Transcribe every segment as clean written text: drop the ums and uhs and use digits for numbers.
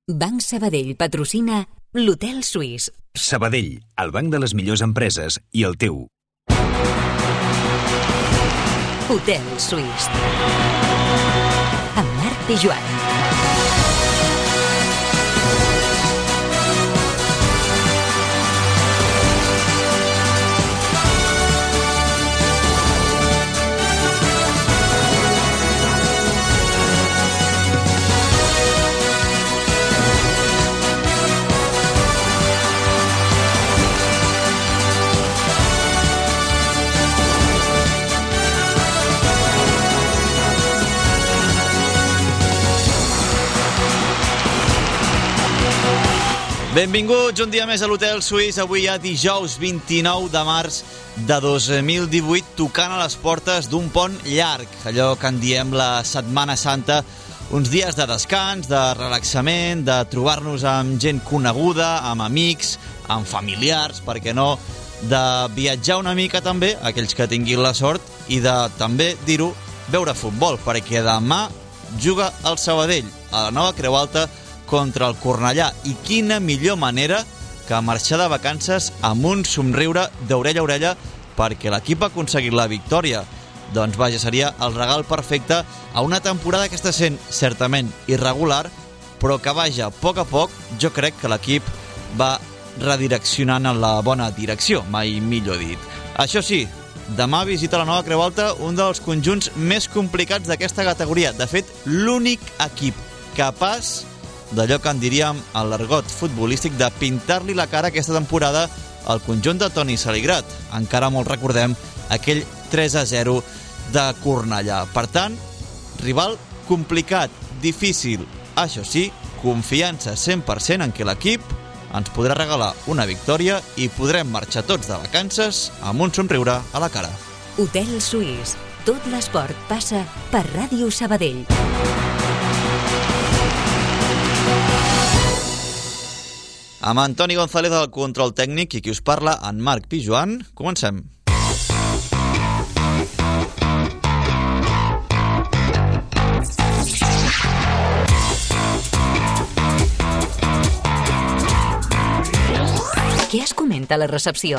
Banc Sabadell patrocina l'Hotel Suís. Sabadell, el banc de les millors empreses i el teu. Hotel Suís. Amb Marc Pijuan. Benvinguts un dia més a l'Hotel Suís. Avui hi ha dijous 29 de març de 2018, tocant a les portes d'un pont llarg, allò que en diem la Setmana Santa, uns dies de descans, de relaxament, de trobar-nos amb gent coneguda, amb amics, amb familiars, per què no, de viatjar una mica també, aquells que tinguin la sort, i de també, dir-ho, veure futbol, perquè demà juga el Sabadell a la Nova Creu Alta contra el Cornellà, i quina millor manera que marxar de vacances amb un somriure d'orella a orella perquè l'equip ha aconseguit la victòria. Doncs vaja, seria el regal perfecte a una temporada que està sent certament irregular, però que vaja, a poc jo crec que l'equip va redireccionant en la bona direcció, mai millor dit. Això sí, demà visita la Nova Creu Alta un dels conjunts més complicats d'aquesta categoria. De fet, l'únic equip capaç d'allò que en diríem a l'argot futbolístic de pintar-li la cara aquesta temporada al conjunt de Toni Saligrat. Encara molt recordem aquell 3-0 de Cornellà. Per tant, rival complicat, difícil. Això sí, confiança 100% en que l'equip ens podrà regalar una victòria i podrem marxar tots de vacances amb un somriure a la cara. Hotel Suís. Tot l'esport passa per Ràdio Sabadell. Amb Antoni González al control tècnic i qui us parla, en Marc Pijuan. Comencem. Què es comenta a la recepció?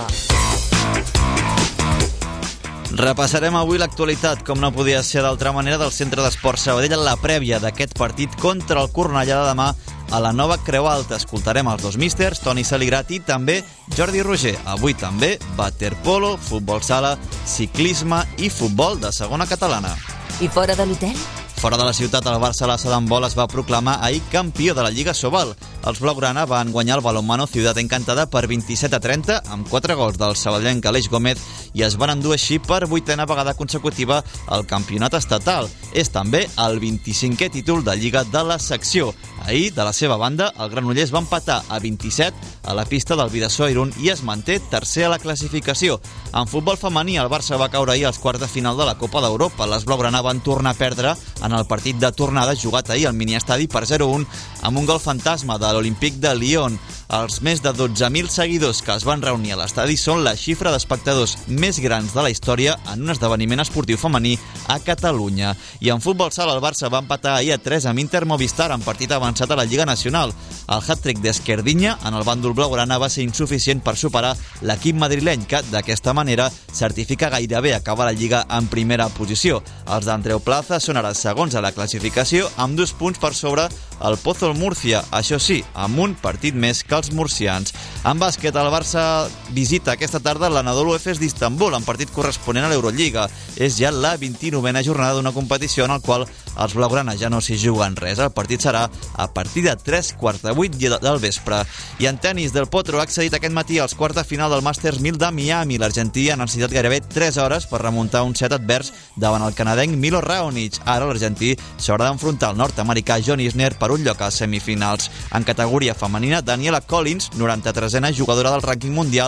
Repassarem avui l'actualitat, com no podia ser d'altra manera, del Centre d'Esports Sabadell en la prèvia d'aquest partit contra el Cornellà de demà a la Nova Creu Alta. Escoltarem els dos místers, Toni Saligrat i també Jordi Roger. Avui també waterpolo, futbol sala, ciclisme i futbol de segona catalana. I fora de l'hotel? Fora de la ciutat, el Barça Lassa d'handbol es va proclamar ahir campió de la Lliga Sobal. Els blaugrana van guanyar el balonmano Ciutat Encantada per 27-30 amb 4 gols del sabadellenc Aleix Gómez i es van endur així per 8a vegada consecutiva al campionat estatal. És també el 25è títol de Lliga de la secció. Ahir, de la seva banda, el Granollers va empatar a 27 a la pista del Bidasoa Irún i es manté tercer a la classificació. En futbol femení, el Barça va caure ahir als quarts de final de la Copa d'Europa. Les blaugrana van tornar a perdre en el partit de tornada jugat ahir al miniestadi per 0-1 amb un gol fantasma de l'Olympique de Lyon. Els més de 12.000 seguidors que es van reunir a l'estadi són la xifra d'espectadors més grans de la història en un esdeveniment esportiu femení a Catalunya. I en futbol sala, el Barça va empatar ahir a 3 amb Inter Movistar en partit avançat a la Lliga Nacional. El hat-trick d'Esquerdinya en el bàndol blaugrana va ser insuficient per superar l'equip madrileny, que d'aquesta manera certifica gairebé acabar la Lliga en primera posició. Els d'Andreu Plaza són ara segons a la classificació amb 2 punts per sobre el Pozo Murcia, això sí, amb un partit més que els murcians. En bàsquet, el Barça visita aquesta tarda l'Anadolu Efes d'Istanbul en partit corresponent a l'Eurolliga. És ja la 29a jornada d'una competició en la qual els blaugrana ja no s'hi juguen res. El partit serà a partir de 7:45 del vespre. I en tenis, Del Potro ha accedit aquest matí als quarts de final del Masters 1000 de Miami. L'argentí ha necessitat gairebé 3 hores per remuntar un set advers davant el canadenc Milo Raonic. Ara l'argentí s'haurà d'enfrontar al nord-americà John Isner per un lloc a semifinals. En categoria femenina, Daniela Collins, 93a jugadora del rànquing mundial,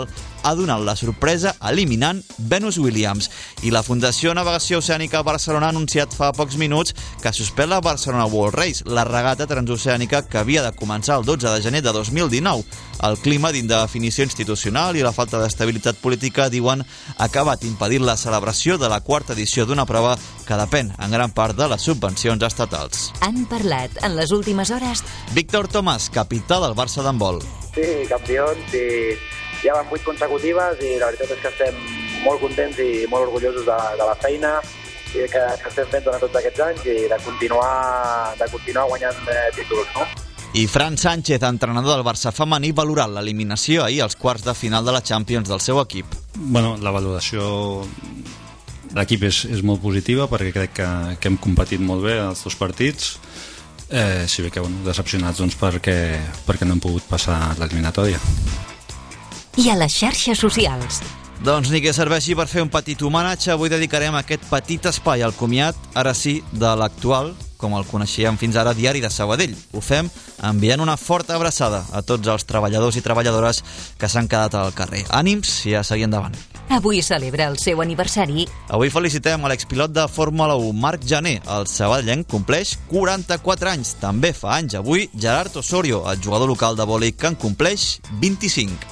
ha donat la sorpresa eliminant Venus Williams. I la Fundació Navegació Oceànica Barcelona ha anunciat fa pocs minuts que suspèn la Barcelona World Race, la regata transoceànica que havia de començar el 12 de gener de 2019. El clima d'indefinició institucional i la falta d'estabilitat política, diuen, ha acabat impedint la celebració de la quarta edició d'una prova que depèn en gran part de les subvencions estatals. Han parlat en les últimes hores Víctor Tomàs, capità del Barça d'handbol. Sí, campions, i ja van 8 consecutives i la veritat és que estem molt contents i molt orgullosos de la feina que estem fent durant tots aquests anys i de continuar guanyant títols, no? I Fran Sánchez, entrenador del Barça femení, valorant l'eliminació ahir als quarts de final de la Champions del seu equip. Bueno, la valoració de l'equip és molt positiva perquè crec que hem competit molt bé els dos partits, si bé que decepcionats perquè no hem pogut passar l'eliminatòria. i a les xarxes socials. Doncs ni que serveixi per fer un petit homenatge, avui dedicarem aquest petit espai al comiat, ara sí, de l'actual, com el coneixíem fins ara, Diari de Sabadell. Ho fem enviant una forta abraçada a tots els treballadors i treballadores que s'han quedat al carrer. Ànims i a seguir endavant. Avui celebra el seu aniversari. Avui felicitem a l'expilot de Fórmula 1, Marc Jané. El sabadellenc compleix 44 anys. També fa anys avui Gerard Osorio, el jugador local de vòlei, que en compleix 25.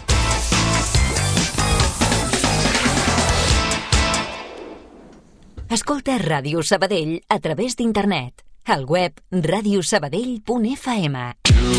Escolta Ràdio Sabadell a través d'internet. Al web radiosabadell.fm.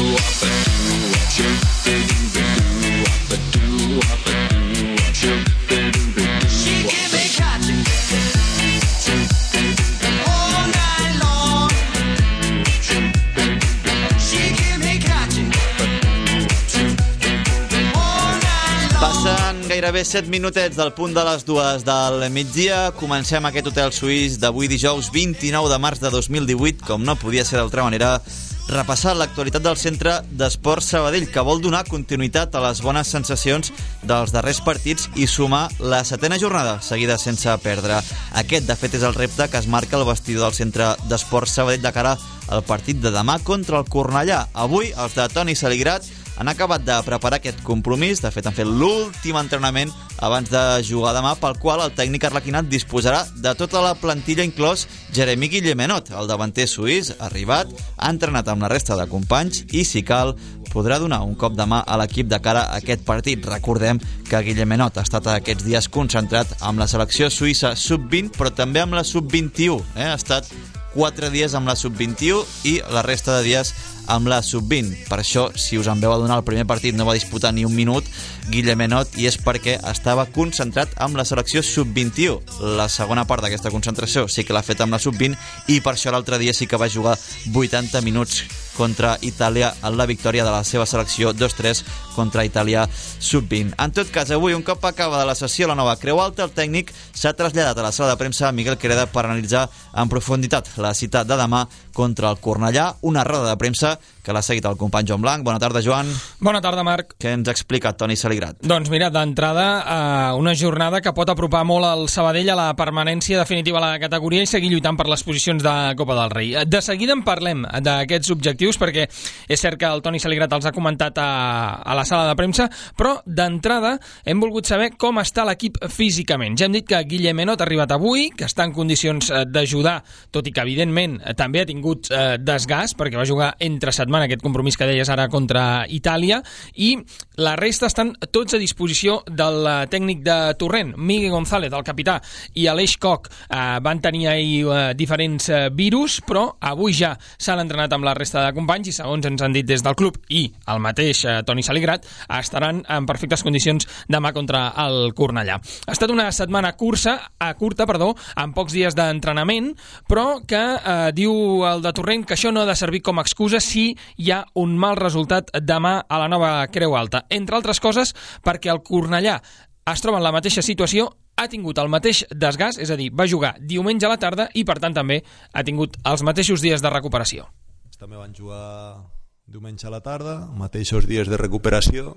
Passen gairebé 7 minutets del punt de les 2 del migdia. Comencem aquest hotel suís d'avui dijous 29 de març de 2018, com no podia ser d'altra manera, repassant l'actualitat del Centre d'Esports Sabadell, que vol donar continuïtat a les bones sensacions dels darrers partits i sumar la 7a jornada seguida sense perdre. Aquest, de fet, és el repte que es marca el vestidor del Centre d'Esports Sabadell de cara al partit de demà contra el Cornellà. Avui, els de Toni Saligrat han acabat de preparar aquest compromís. De fet, han fet l'últim entrenament abans de jugar demà, pel qual el tècnic arlequinat disposarà de tota la plantilla, inclòs Jeremy Guillemenot. El davanter suís, arribat, ha entrenat amb la resta de companys i, si cal, podrà donar un cop de mà a l'equip de cara a aquest partit. Recordem que Guillemenot ha estat aquests dies concentrat amb la selecció suïssa sub-20, però també amb la sub-21. Ha estat 4 dies amb la sub-21 i la resta de dies amb la sub-20. Per això, si us en veu adonar, el primer partit no va disputar ni un minut Guillemenot, i és perquè estava concentrat amb la selecció sub-21. La segona part d'aquesta concentració sí que l'ha fet amb la sub-20 i per això l'altre dia sí que va jugar 80 minuts contra Itàlia en la victòria de la seva selecció 2-3 contra Itàlia sub-20. En tot cas, avui, un cop acaba de la sessió a la nova Creu Alta, el tècnic s'ha traslladat a la sala de premsa Miguel Quereda per analitzar en profunditat la cita de demà contra el Cornellà, una roda de premsa que l'ha seguit el company Joan Blanc. Bona tarda, Joan. Bona tarda, Marc. Què ens ha explicat Toni Saligrat? Doncs mira, d'entrada, una jornada que pot apropar molt el Sabadell a la permanència definitiva a la categoria i seguir lluitant per les posicions de Copa del Rei. De seguida en parlem d'aquests objectius, perquè és cert que el Toni Saligrat els ha comentat a la sala de premsa, però d'entrada hem volgut saber com està l'equip físicament. Ja hem dit que Guillemenot ha arribat avui, que està en condicions d'ajudar, tot i que evidentment també ha tingut desgast, perquè va jugar entre setmana aquest compromís que deies ara contra Itàlia, i la resta estan tots a disposició del tècnic de Torrent. Miguel González, el capità, i Aleix Koch van tenir ahir diferents virus, però avui ja s'han entrenat amb la resta de companys i, segons ens han dit des del club i el mateix Toni Saligrat, estaran en perfectes condicions demà contra el Cornellà. Ha estat una setmana curta, amb pocs dies d'entrenament, però que diu el de Torrent que això no ha de servir com a excusa si hi ha un mal resultat demà a la nova Creu Alta. Entre altres coses, perquè el Cornellà es troba en la mateixa situació, ha tingut el mateix desgast, és a dir, va jugar diumenge a la tarda i, per tant, també ha tingut els mateixos dies de recuperació. També van jugar diumenge a la tarda, mateixos dies de recuperació.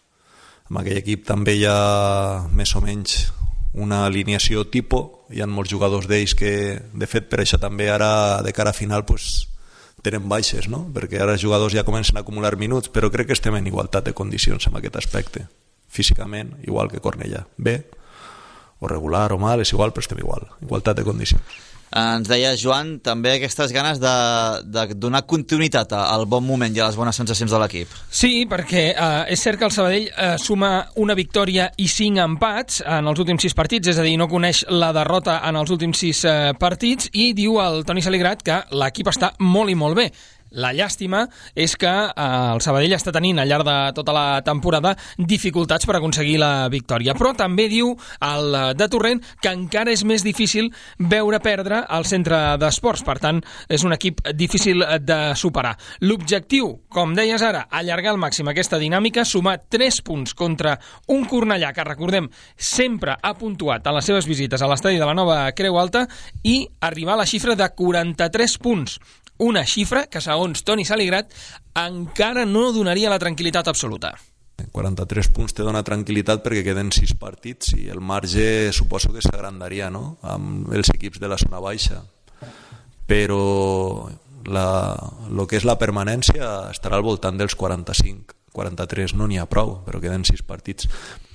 Amb aquell equip també hi ha més o menys una alineació tipus. Hi ha molts jugadors d'ells que, de fet, per això també ara, de cara a final, tenen baixes, no? Perquè ara els jugadors ja comencen a acumular minuts, però crec que estem en igualtat de condicions en aquest aspecte. físicament, igual que Cornellà. Bé, o regular o mal, és igual, però estem igual. Igualtat de condicions. Ens deia Joan també aquestes ganes de donar continuïtat al bon moment i a les bones sensacions de l'equip. Sí, perquè és cert que el Sabadell suma una victòria i 5 empats en els últims 6 partits, és a dir, no coneix la derrota en els últims 6 partits, i diu el Toni Saligrat que l'equip està molt i molt bé. La llàstima és que el Sabadell està tenint al llarg de tota la temporada dificultats per aconseguir la victòria. Però també diu el de Torrent que encara és més difícil veure perdre al centre d'esports. Per tant, és un equip difícil de superar. L'objectiu, com deies ara, allargar al màxim aquesta dinàmica, sumar 3 punts contra un Cornellà que, recordem, sempre ha puntuat a les seves visites a l'estadi de la Nova Creu Alta, i arribar a la xifra de 43 punts. Una xifra que, segons Toni Saligrat, encara no donaria la tranquil·litat absoluta. 43 punts te dona tranquil·litat perquè queden 6 partits i el marge suposo que s'agrandaria, no?, amb els equips de la zona baixa. Però el que és la permanència estarà al voltant dels 45. 43 no n'hi ha prou, però queden 6 partits.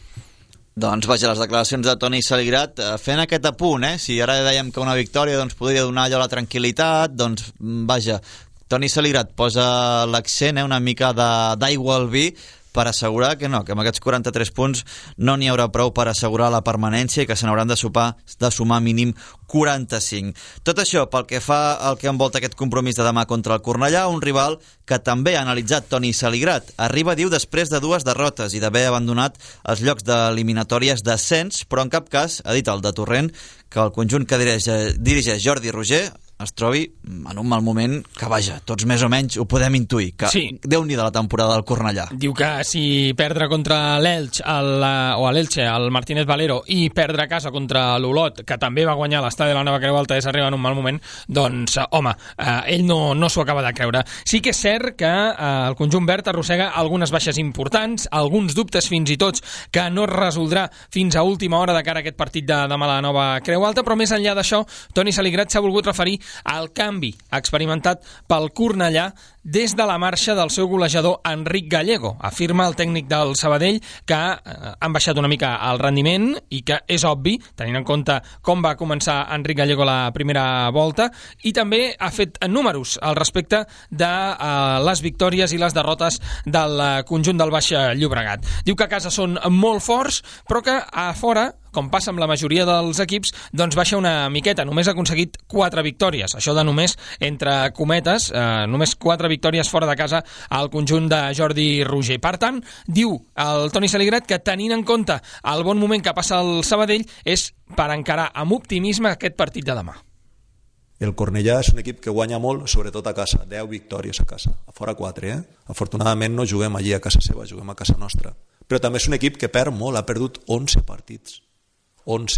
Doncs vaja, les declaracions de Toni Saligrat fent aquest apunt, si ara dèiem que una victòria doncs, podria donar allò la tranquil·litat, doncs vaja, Toni Saligrat posa l'accent una mica d'aigua al vi per assegurar que no, que amb aquests 43 punts no n'hi haurà prou per assegurar la permanència i que se n'hauran de sumar mínim 45. Tot això pel que fa al que envolta aquest compromís de demà contra el Cornellà, un rival que també ha analitzat Toni Saligrat. Arriba, diu, després de 2 derrotes i d'haver abandonat els llocs d'eliminatòries d'ascens, però en cap cas, ha dit el de Torrent, que el conjunt que dirigeix Jordi Roger es trobi en un mal moment que, vaja, tots més o menys ho podem intuir, que sí. Déu-n'hi de la temporada del Cornellà. Diu que si perdre contra l'Elx o l'Elche, el Martínez Valero, i perdre a casa contra l'Olot, que també va guanyar l'estadi de la Nova Creu Alta, és arribar en un mal moment, doncs, home, ell no s'ho acaba de creure. Sí que és cert que el conjunt verd arrossega algunes baixes importants, alguns dubtes fins i tots que no es resoldrà fins a última hora de cara a aquest partit de demà a la Nova Creu Alta, però més enllà d'això, Toni Saligrat s'ha volgut referir al canvi experimentat pel Cornellà des de la marxa del seu golejador Enric Gallego. Afirma el tècnic del Sabadell que han baixat una mica el rendiment i que és obvi, tenint en compte com va començar Enric Gallego la primera volta, i també ha fet números al respecte de les victòries i les derrotes del conjunt del Baix Llobregat. Diu que a casa són molt forts, però que a fora, com passa amb la majoria dels equips, doncs baixa una miqueta. Només ha aconseguit 4 victòries. Això de només, entre cometes, només 4 victòries fora de casa al conjunt de Jordi Roger. Per tant, diu el Toni Saligrat que, tenint en compte el bon moment que passa el Sabadell, és per encarar amb optimisme aquest partit de demà. El Cornellà és un equip que guanya molt, sobretot a casa. 10 victòries a casa. A fora 4, Afortunadament no juguem allí a casa seva, juguem a casa nostra. Però també és un equip que perd molt, ha perdut 11 partits. 11.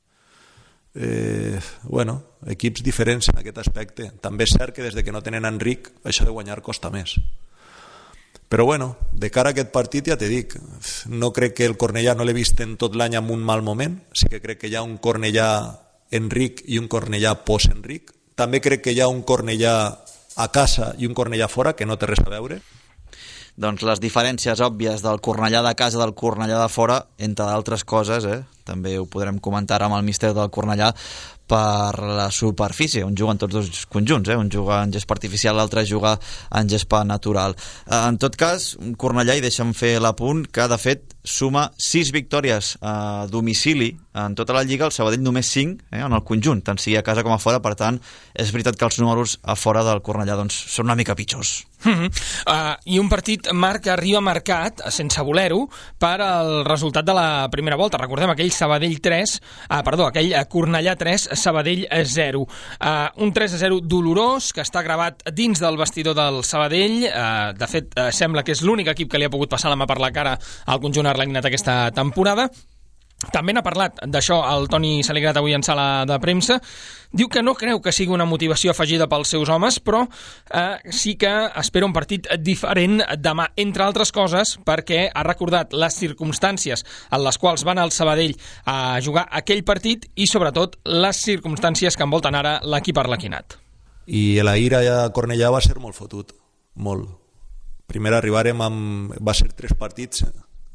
Equips diferents en aquest aspecte. També és cert que des que no tenen Enric, això de guanyar costa més. Però de cara a aquest partit ja t'he dit, no crec que el Cornellà no l'he vist en tot l'any en un mal moment. Sí que crec que hi ha un Cornellà Enric i un Cornellà post-Enric. També crec que hi ha un Cornellà a casa i un Cornellà fora, que no té res a veure. Doncs les diferències òbvies del Cornellà de casa i del Cornellà de fora, entre d'altres coses, també ho podrem comentar amb el míster del Cornellà, per la superfície, on juguen tots dos conjunts, un juga en gespa artificial, l'altre juga en gespa natural. En tot cas, Cornellà, i deixa'm fer l'apunt, que de fet suma 6 victòries a domicili en tota la Lliga, el Sabadell només 5 en el conjunt, tant sigui a casa com a fora. Per tant, és veritat que els números a fora del Cornellà són una mica pitjors. I un partit, Marc, que arriba marcat, sense voler-ho, per al resultat de la primera volta. Recordem aquell aquell Cornellà 3, Sabadell 0. Un 3-0 dolorós que està gravat dins del vestidor del Sabadell. De fet, sembla que és l'únic equip que li ha pogut passar la mà per la cara al conjunt arlequinat aquesta temporada. També n'ha parlat d'això el Toni Saligrat avui en sala de premsa. Diu que no creu que sigui una motivació afegida pels seus homes, però sí que espera un partit diferent demà, entre altres coses, perquè ha recordat les circumstàncies en les quals va anar el Sabadell a jugar aquell partit i, sobretot, les circumstàncies que envolten ara l'equip arlequinat. I la ira a Cornellà va ser molt fotut, molt. Primer arribarem va ser 3 partits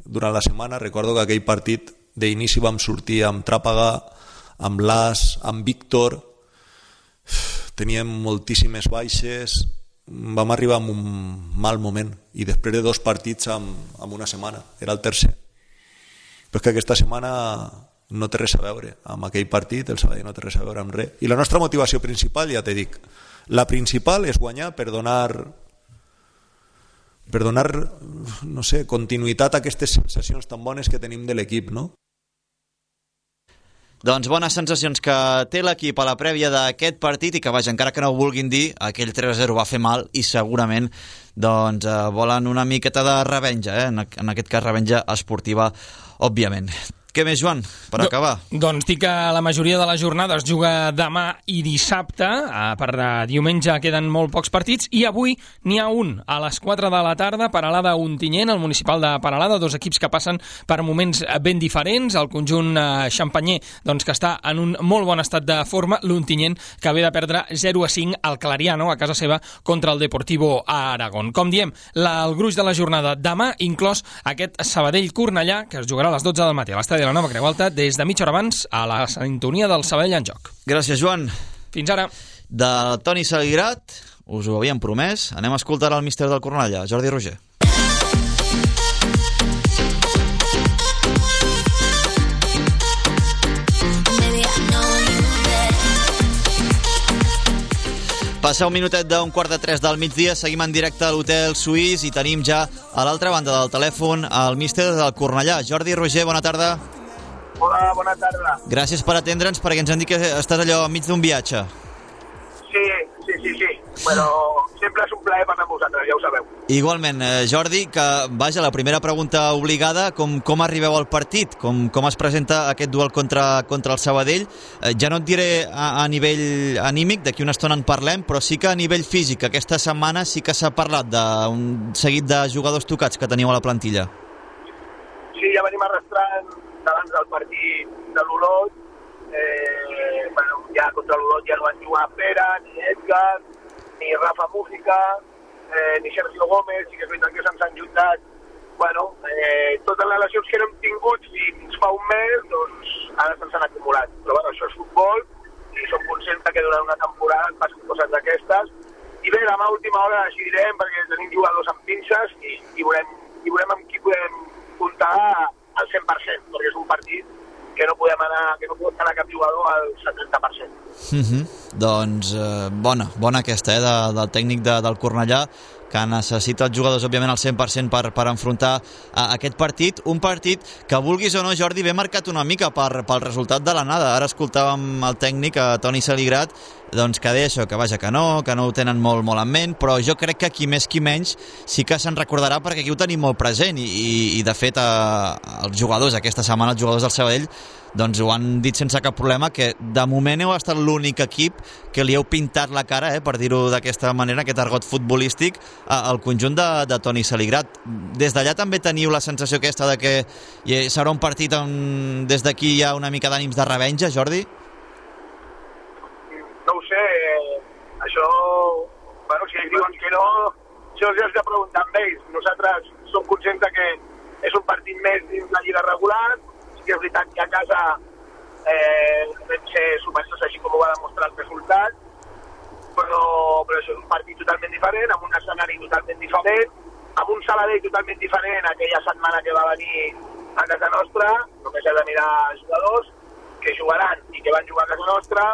durant la setmana. Recordo que aquell partit d'inici vam sortir amb Tràpaga, amb Las, amb Víctor, teníem moltíssimes baixes, vam arribar en un mal moment i després de 2 partits en una setmana, era el tercer. Però és que aquesta setmana no té res a veure amb aquell partit, el Sabadell no té res a veure amb res. I la nostra motivació principal, ja t'he dit, la principal és guanyar per donar, no sé, continuïtat a aquestes sensacions tan bones que tenim de l'equip, no? Doncs bones sensacions que té l'equip a la prèvia d'aquest partit i que, vaja, encara que no ho vulguin dir, aquell 3-0 va fer mal i segurament doncs, volen una miqueta de revenja, en aquest cas revenja esportiva, òbviament. Què més, Joan, per acabar? Doncs dic que la majoria de la jornada es juga demà i dissabte. Per diumenge queden molt pocs partits i avui n'hi ha un a les 4 de la tarda, Peralada Ontinyent, el municipal de Peralada, 2 equips que passen per moments ben diferents. El conjunt xampanyer, doncs, que està en un molt bon estat de forma, l'Ontinyent, que ve de perdre 0-5 al Clariano a casa seva contra el Deportivo Aragón. Com diem, el gruix de la jornada demà, inclòs aquest Sabadell-Cornellà, que es jugarà a les 12 del matí a l'estadi de la Nova Creu Alta, des de mitja hora abans a la sintonia del Sabadell en joc. Gràcies, Joan. Fins ara. De Toni Saligrat, us ho havíem promès, anem a escoltar el míster del Cornellà, Jordi Roger. Passa un minutet d'un 2:45 del migdia, seguim en directe a l'Hotel Suís i tenim ja a l'altra banda del telèfon el míster del Cornellà. Jordi Roger, bona tarda. Hola, bona tarda. Gràcies per atendre'ns, perquè ens han dit que estàs allò enmig d'un viatge. Sí. Bueno, sempre és un plaer parlar amb vosaltres, ja ho sabeu. Igualment, Jordi, que vaja, la primera pregunta obligada, com arribeu al partit? Com es presenta aquest duel contra el Sabadell? Ja no et diré a nivell anímic, d'aquí una estona en parlem, però sí que a nivell físic, aquesta setmana sí que s'ha parlat d'un seguit de jugadors tocats que teniu a la plantilla. Sí, ja venim arrastrant abans del partit de l'Olot. Ja contra l'Olot ja no van jugar Pere, ni Edgar, ni Rafa Mújica, ni Sergio Gómez, sí que és veritat que se'ns han juntat. Totes les lesions que hem tingut fins fa un mes, doncs ara se'ns han acumulat. Però això és futbol i som conscients que durant una temporada et passen coses d'aquestes. I bé, demà a última hora decidirem, perquè tenim jugadors amb pinces i veurem amb qui podem comptar al 100%, perquè és un partit que no podem anar cap jugador al 70%. Doncs bona aquesta, del tècnic del Cornellà, que necessita els jugadors, òbviament, al 100% per enfrontar aquest partit. Un partit que, vulguis o no, Jordi, ve marcat una mica pel resultat de l'anada. Ara escoltàvem el tècnic, Toni Saligrat, doncs que deia això, que vaja, que no ho tenen molt en ment, però jo crec que qui més qui menys sí que se'n recordarà, perquè aquí ho tenim molt present i de fet els jugadors, aquesta setmana els jugadors del Sabadell doncs ho han dit sense cap problema, que de moment heu estat l'únic equip que li heu pintat la cara, per dir-ho d'aquesta manera, aquest argot futbolístic, al conjunt de Toni Saligrat. Des d'allà també teniu la sensació aquesta de que serà un partit on des d'aquí hi ha una mica d'ànims de revenja, Jordi? No ho sé, això, si ells diuen que no, això ja has de preguntar amb ells. Nosaltres som conscients que és un partit més dins la lliga regular, sí que és veritat que a casa vam ser superiors, així com ho va demostrar el resultat, però això és un partit totalment diferent, amb un escenari totalment diferent, amb un Sabadell totalment diferent aquella setmana que va venir a casa nostra. Només hem de mirar els jugadors que jugaran i que van jugar a casa nostra.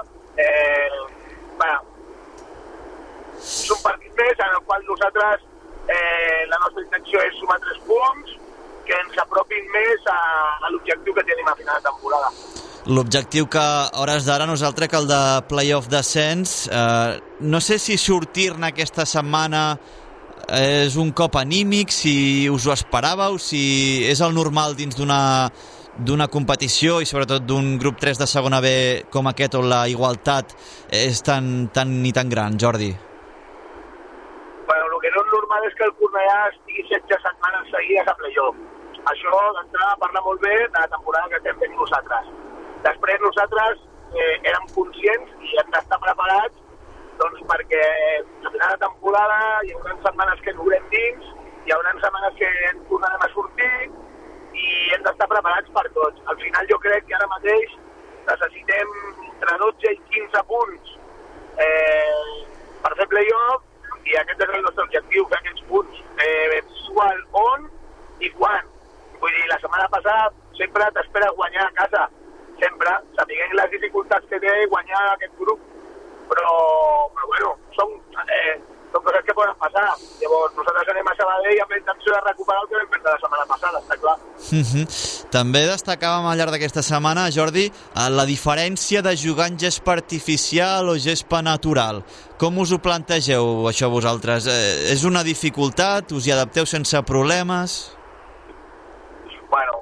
És un partit més en el qual nosaltres la nostra intenció és sumar 3 punts que ens apropin més a l'objectiu que tenim a final de temporada. L'objectiu que a hores d'ara nosaltres, que el de playoff descens, no sé si sortir-ne aquesta setmana és un cop anímic, si us ho esperàveu, si és el normal dins d'una competició i sobretot d'un grup 3 de segona B com aquest, on la igualtat és tan gran, Jordi. El que no és normal és que el Cornellà estigui 16 setmanes seguides a playoff. Això d'entrada parla molt bé de la temporada que estem fent nosaltres. Després nosaltres érem conscients i hem d'estar preparats perquè a final de temporada hi haurà setmanes que ens veurem dins, hi haurà setmanes que ens tornarem a sortir i hem d'estar preparats per tots. Al final jo crec que ara mateix necessitem entre 12 i 15 punts per fer play-off, i aquest és el nostre objectiu, fer aquests punts. És igual on i quan. Vull dir, la setmana passada sempre t'espera guanyar a casa, sempre, sapiguem les dificultats que té guanyar aquest grup, però bueno, són coses que poden passar. Llavors, nosaltres anem a Sabadell amb la intenció de recuperar el que vam perdre la setmana passada, està clar. També destacàvem al llarg d'aquesta setmana, Jordi, la diferència de jugar en gespa artificial o gespa natural. Com us ho plantegeu, això, vosaltres? És una dificultat? Us hi adapteu sense problemes? Bueno,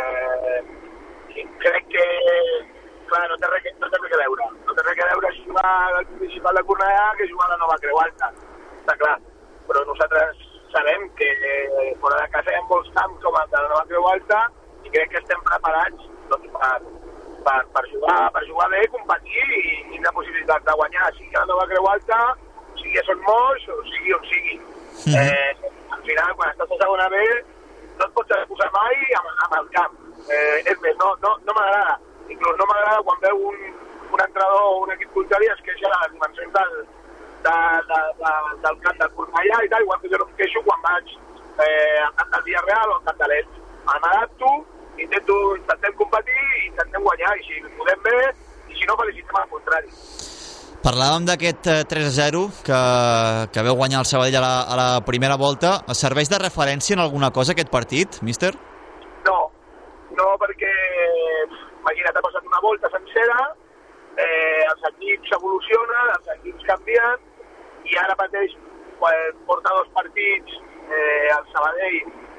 crec que, clar, no té res que veure. No té res que veure jugar al Municipal de Cornellà que jugar a la Nova Creu Alta, està clar. Però nosaltres sabem que fora de casa hi ha molts camps com el de la Nova Creu Alta i crec que estem preparats doncs, per jugar bé, competir i tindre possibilitats de guanyar, sigui a la Nova Creu Alta, sigui a Son Moix o sigui on sigui. Al final, quan estàs a segona B, no et pots excusar mai amb el camp. És més, no m'agrada. Inclús no m'agrada quan veu un entrenador o un equip contrari es queixa de les dimensions del camp del Cornellà i tal, igual que jo no em queixo quan vaig al camp del Villarreal o al camp de l'Elx. M'adapto, intentem competir i intentem guanyar, i si podem bé, i si no, felicitem al contrari. Parlàvem d'aquest 3-0 que veu guanyar el Sabadell a la primera volta. Serveix de referència en alguna cosa aquest partit, míster? No, perquè imagina't, ha passat una volta sencera, els equips evolucionen, els equips canvien, i ara mateix porta 2 partits al Sabadell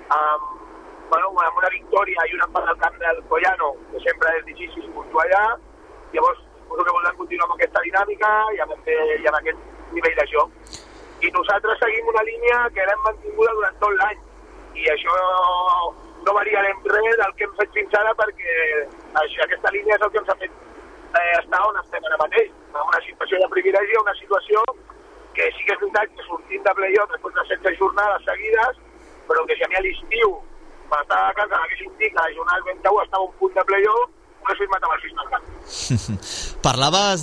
amb una victòria i un empat al camp del Collano, que sempre és difícil puntuar allà. Llavors suposo que voldran continuar amb aquesta dinàmica i amb aquest nivell de joc. I nosaltres seguim una línia que l'hem mantinguda durant tot l'any, i això no variarem res del que hem fet fins ara, perquè aquesta línia és el que ens ha fet estar on estem ara mateix, en una situació de privilegi, una situació que sí que és veritat que sortim de play-off després de 16 jornades seguides, però que si a mi a l'estiu per estar a casa m'hagués dit que la jornada 21 estava a un punt de play-off, no he firmat amb el Cisne al camp. Parlaves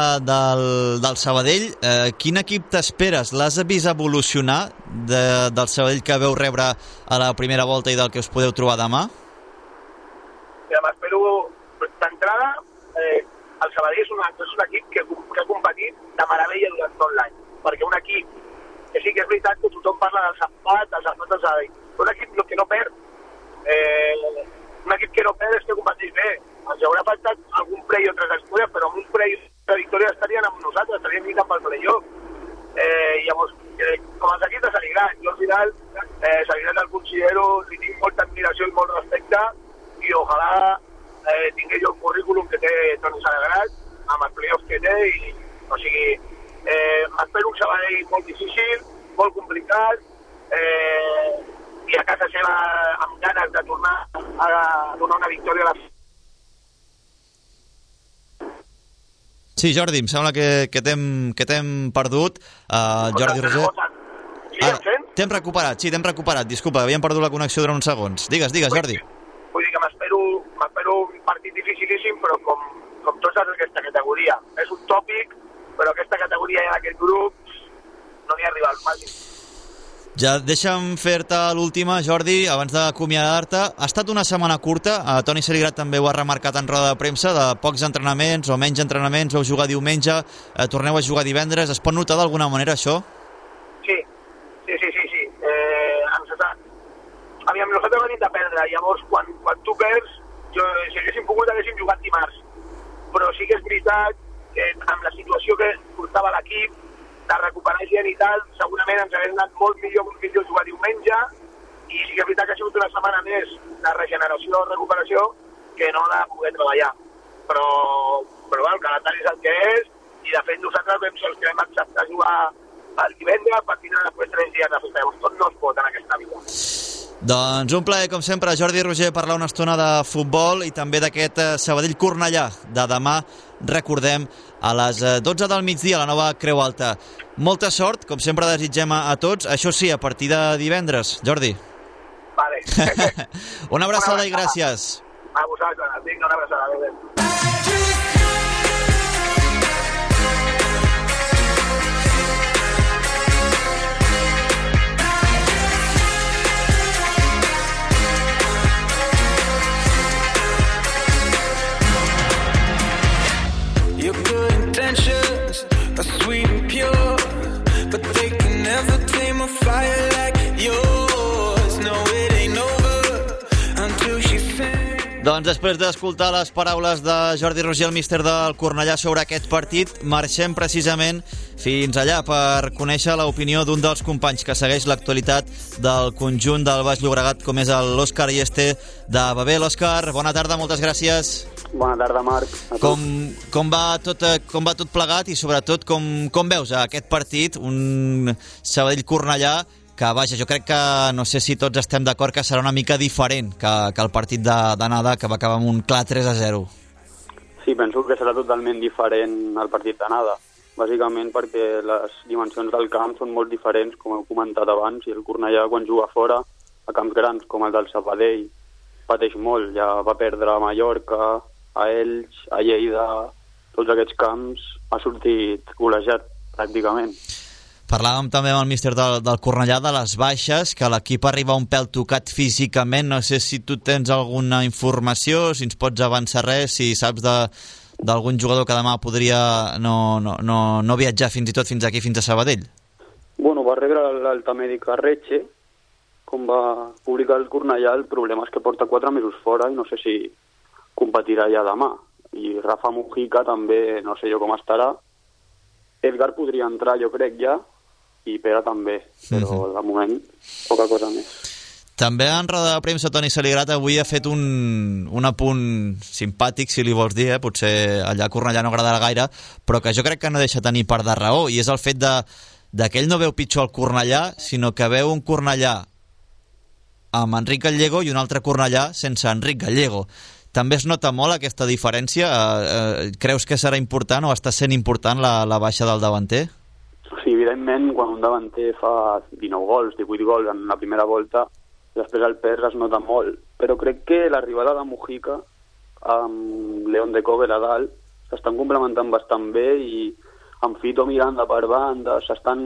del Sabadell. Quin equip t'esperes? L'has vist evolucionar del Sabadell que veu rebre a la primera volta i del que us podeu trobar demà? Ja m'espero, d'entrada, el Sabadell és un equip que ha competit de meravella durant tot l'any, perquè un equip que sí que és veritat que tothom parla dels empats del Sabadell, però un equip que no perd. Un equip que no perd és que competeix bé. Ens haurà faltat algun play o 3 victòries, però amb un play de victòria estarien amb nosaltres, estaríem lluitant pel play-off. Llavors, com els equips de Saligrat, jo al final Saligrat el considero, li tinc molta admiració i molt respecte, i ojalà tingués jo el currículum que té Toni Saligrat, amb els play-offs que té, o sigui, m'espero un Sabadell molt difícil, molt complicat, i a casa seva amb ganes de tornar a donar una victòria a la... Sí, Jordi, em sembla que t'hem perdut. Jordi Roger... T'hem recuperat, disculpa, havíem perdut la connexió durant uns segons. Digues, Jordi. Vull dir que m'espero un partit dificilíssim, però com tots els d'aquesta categoria. És un tòpic, però aquesta categoria i en aquest grup no n'hi arriba al màxim. Ja deixa'm fer-te l'última, Jordi, abans d'acomiadar-te. Ha estat una setmana curta, Toni Saligrat també ho ha remarcat en roda de premsa, de pocs entrenaments o menys entrenaments, vau jugar diumenge, torneu a jugar divendres. Es pot notar d'alguna manera això? Sí. Nosaltres venim de perdre, llavors quan tu perds, si haguéssim pogut haguéssim jugat dimarts, però sí que és veritat que amb la situació que portava l'equip, de recuperar gent i tal, segurament ens hauria anat molt millor jugar diumenge, i sí que és veritat que ha sigut una setmana més de regeneració o recuperació que no de poder treballar. Però el calendari és el que és, i de fet nosaltres vam ser els que vam acceptar jugar el divendres per tindre després 3 dies de festa. Tot no es pot en aquesta vida. Doncs un plaer, com sempre, Jordi Roger, parlar una estona de futbol i també d'aquest Sabadell-Cornellà de demà, recordem, a les 12 del migdia a la Nova Creu Alta. Molta sort, com sempre desitgem a tots, això sí, a partir de divendres. Jordi. Vale. Una abraçada i gràcies. A vosaltres, vinga, una abraçada. Adéu. Your good intentions are sweet and pure, but they can never tame a fire like yours. No, it ain't over until she sings. Doncs després d'escoltar les paraules de Jordi Roger, el míster del Cornellà, sobre aquest partit, marxem precisament fins allà per conèixer l'opinió d'un dels companys que segueix l'actualitat del conjunt del Baix Llobregat, com és l'Òscar Ieste de Babel. Òscar, bona tarda, moltes gràcies. Bona tarda, Marc. Com va tot plegat i sobretot com veus aquest partit, un Sabadell-Cornellà que, vaja, jo crec que no sé si tots estem d'acord que serà una mica diferent que el partit d'anada, que va acabar amb un clar 3-0. Sí, penso que serà totalment diferent el partit d'anada, bàsicament perquè les dimensions del camp són molt diferents, com heu comentat abans, i el Cornellà, quan juga fora, a camps grans com el del Sabadell, pateix molt. Ja va perdre a Mallorca, a Elx, a Lleida, tots aquests camps ha sortit golejat, pràcticament. Parlàvem també amb el míster del Cornellà de les baixes, que l'equip arriba un pèl tocat físicament. No sé si tu tens alguna informació, si ens pots avançar res, si saps d'algun jugador que demà podria no viatjar fins i tot fins aquí, fins a Sabadell. Bueno, va rebre l'alta mèdica Retxe, com va publicar el Cornellà. El problema és que porta 4 mesos fora i no sé si competirà ja demà. I Rafa Mujica també, no sé jo com estarà. Edgar podria entrar, jo crec, ja, i Pere també, però de moment poca cosa més. També en roda de premsa Toni Saligrat avui ha fet un apunt simpàtic, si li vols dir, potser allà a Cornellà no agradarà gaire, però que jo crec que no deixa tenir part de raó, i és el fet que ell no veu pitjor el Cornellà, sinó que veu un Cornellà amb Enric Gallego i un altre Cornellà sense Enric Gallego. També es nota molt aquesta diferència? Creus que serà important o està sent important la baixa del davanter? Sí, evidentment, quan un davanter fa 19 gols, 18 gols en la primera volta, després el pes es nota molt. Però crec que l'arribada de Mujica amb León de Cover a dalt s'estan complementant bastant bé, i amb Fito Miranda per banda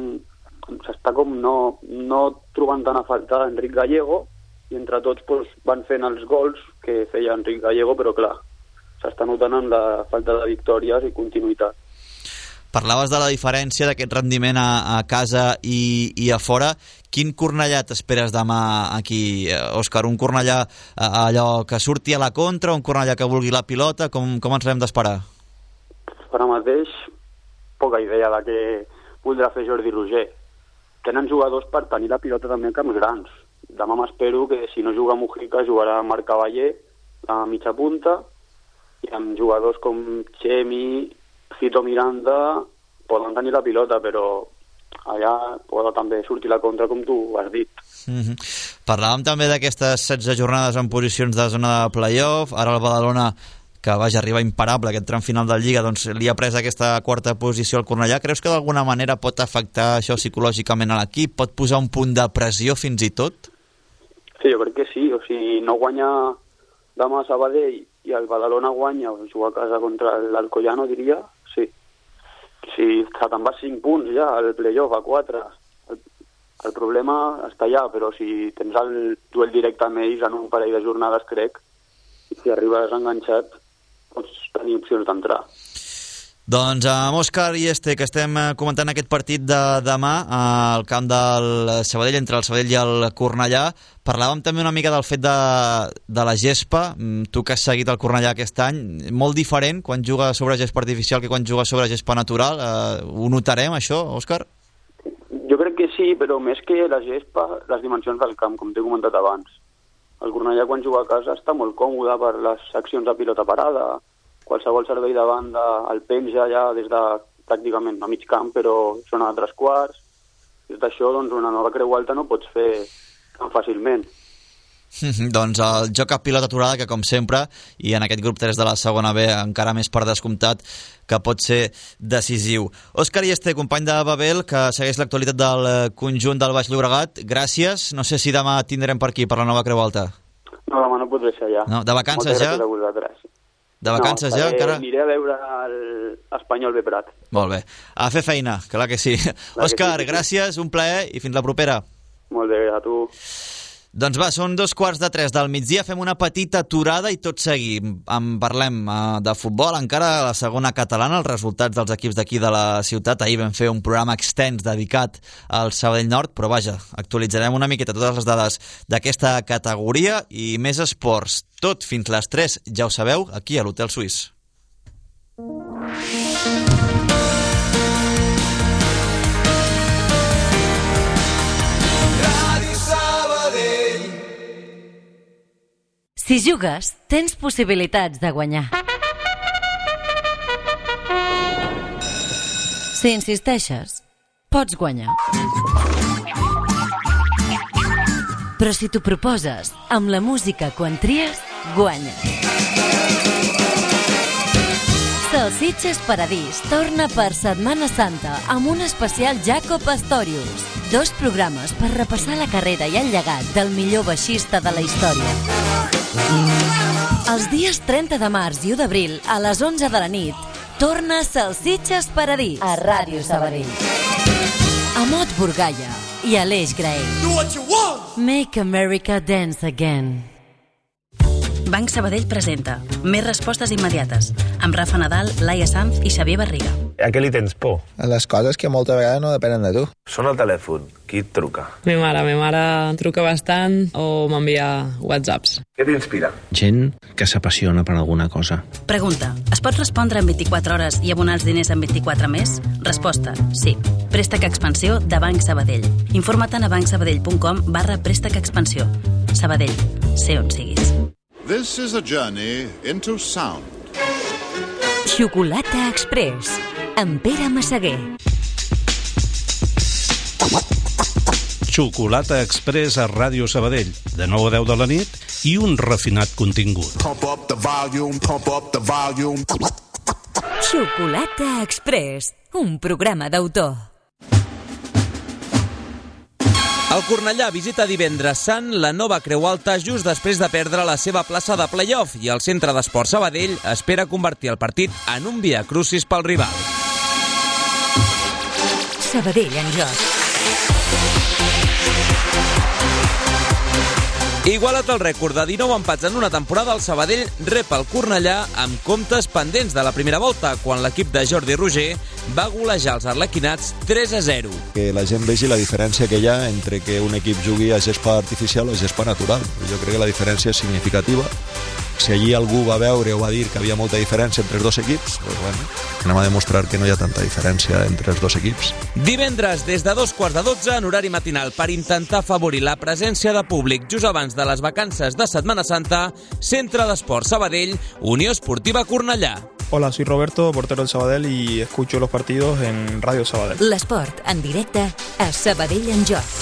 s'està com no trobant tant a faltar Enric Gallego, i entre tots van fent els gols que feia Enric Gallego, però clar, s'està notant amb la falta de victòries i continuïtat. Parlaves de la diferència d'aquest rendiment a casa i a fora. Quin Cornellà t'esperes demà aquí, Òscar? Un Cornellà allò que surti a la contra, un Cornellà que vulgui la pilota? Com ens l'hem d'esperar? Ara mateix, poca idea de què voldrà fer Jordi Roger. Tenen jugadors per tenir la pilota també en camps grans. Demà m'espero que si no juga Mujica jugarà Marc Cavaller a mitja punta, i amb jugadors com Chemi, Fito Miranda poden tenir la pilota, però allà pot també sortir la contra, com tu has dit. Parlàvem també d'aquestes 16 jornades en posicions de zona de playoff. Ara el Badalona, que arriba imparable aquest tram final de Lliga, doncs li ha pres aquesta quarta posició al Cornellà. Creus que d'alguna manera pot afectar això psicològicament a l'equip? Pot posar un punt de pressió fins i tot? Sí, jo crec que sí. O sigui, no guanya demà Sabadell i el Badalona guanya, o juga a casa contra l'Alcoyano, diria, sí. Si te'n vas 5 punts ja al playoff, a 4. El problema està allà, però si tens el duel directe amb ells en un parell de jornades, crec, i si arribes enganxat, pots tenir opcions d'entrar. Doncs amb Òscar Ieste, que estem comentant aquest partit de demà al camp del Sabadell, entre el Sabadell i el Cornellà. Parlàvem també una mica del fet de la gespa. Tu que has seguit el Cornellà aquest any, molt diferent quan juga sobre gespa artificial que quan juga sobre gespa natural. Ho notarem, això, Òscar? Jo crec que sí, però més que la gespa, les dimensions del camp, com t'he comentat abans. El Cornellà, quan juga a casa, està molt còmode per les accions de pilota parada. Qualsevol servei de banda el penja ja des de pràcticament a mig camp, però són a 3/4. Des d'això, doncs, una nova creu alta no pots fer tan fàcilment. Doncs el joc a pilota aturada, que com sempre, i en aquest grup 3 de la segona B encara més per descomptat, que pot ser decisiu. Òscar Ieste, company de Babel, que segueix l'actualitat del conjunt del Baix Llobregat, gràcies. No sé si demà tindrem per aquí, per la nova Creu Alta. No, demà no podré ser allà. No, de vacances ja? De vacances ja, encara? Aniré a veure l'Espanyol B Prat. Molt bé. A fer feina, clar que sí. Òscar, gràcies, un plaer i fins la propera. Molt bé, a tu. Doncs va, són 2:45 del migdia, fem una petita aturada i tot seguim. Parlem de futbol, encara a la segona catalana, els resultats dels equips d'aquí de la ciutat. Ahir vam fer un programa extens dedicat al Sabadell Nord, però vaja, actualitzarem una miqueta totes les dades d'aquesta categoria i més esports. Tot fins les 3, ja ho sabeu, aquí a l'Hotel Suís. Si jugues, tens possibilitats de guanyar. Si insisteixes, pots guanyar. Però si t'ho proposes, amb la música quan tries, guanyes. Salsitxes Paradís torna per Setmana Santa amb un especial Jaco Pastorius. 2 programes per repassar la carrera i el llegat del millor baixista de la història. Els dies 30 de març i 1 d'abril, a les 11 de la nit, torna Salsitxes Paradís a Ràdio Sabadell. Amot Burgaya i Aleix Graell. Make America Dance Again. Banc Sabadell presenta Més respostes immediates, amb Rafa Nadal, Laia Sanz i Xavier Barriga. A què li tens por? A les coses que molta vegada no depenen de tu. Sona el telèfon. Qui et truca? Mi mare truca bastant o m'envia whatsapps. Què t'inspira? Gent que s'apassiona per alguna cosa. Pregunta, es pot respondre en 24 hores i abonar els diners en 24 més? Resposta, sí. Préstec Expansió de Banc Sabadell. Informa't a bancsabadell.com/préstec expansió. Sabadell, sé on siguis. This is a journey into sound. Xocolata Express, amb Pere Massaguer. Xocolata Express a Ràdio Sabadell, de 9 a 10 de la nit i un refinat contingut. Pump up the volume, pump up the volume. Xocolata Express, un programa d'autor. El Cornellà visita divendres sant la nova Creu Alta just després de perdre la seva plaça de play-off i el Centre d'Esport Sabadell espera convertir el partit en un viacrucis pel rival. Sabadell en joc. Igualat el rècord de 19 empats en una temporada, el Sabadell rep el Cornellà amb comptes pendents de la primera volta, quan l'equip de Jordi Roger va golejar els arlequinats 3-0. Que la gent vegi la diferència que hi ha entre que un equip jugui a gespa artificial o a gespa natural. Jo crec que la diferència és significativa. Si allí algú va veure o va dir que havia molta diferència entre els dos equips, doncs bueno, anem a demostrar que no hi ha tanta diferència entre els dos equips. Divendres, des de 2:45 en horari matinal, per intentar afavorir la presència de públic just abans de les vacances de Setmana Santa, Centre d'Esport Sabadell, Unió Esportiva Cornellà. Hola, soy Roberto, portero del Sabadell y escucho los partidos en Radio Sabadell. L'esport en directe a Sabadell en joc.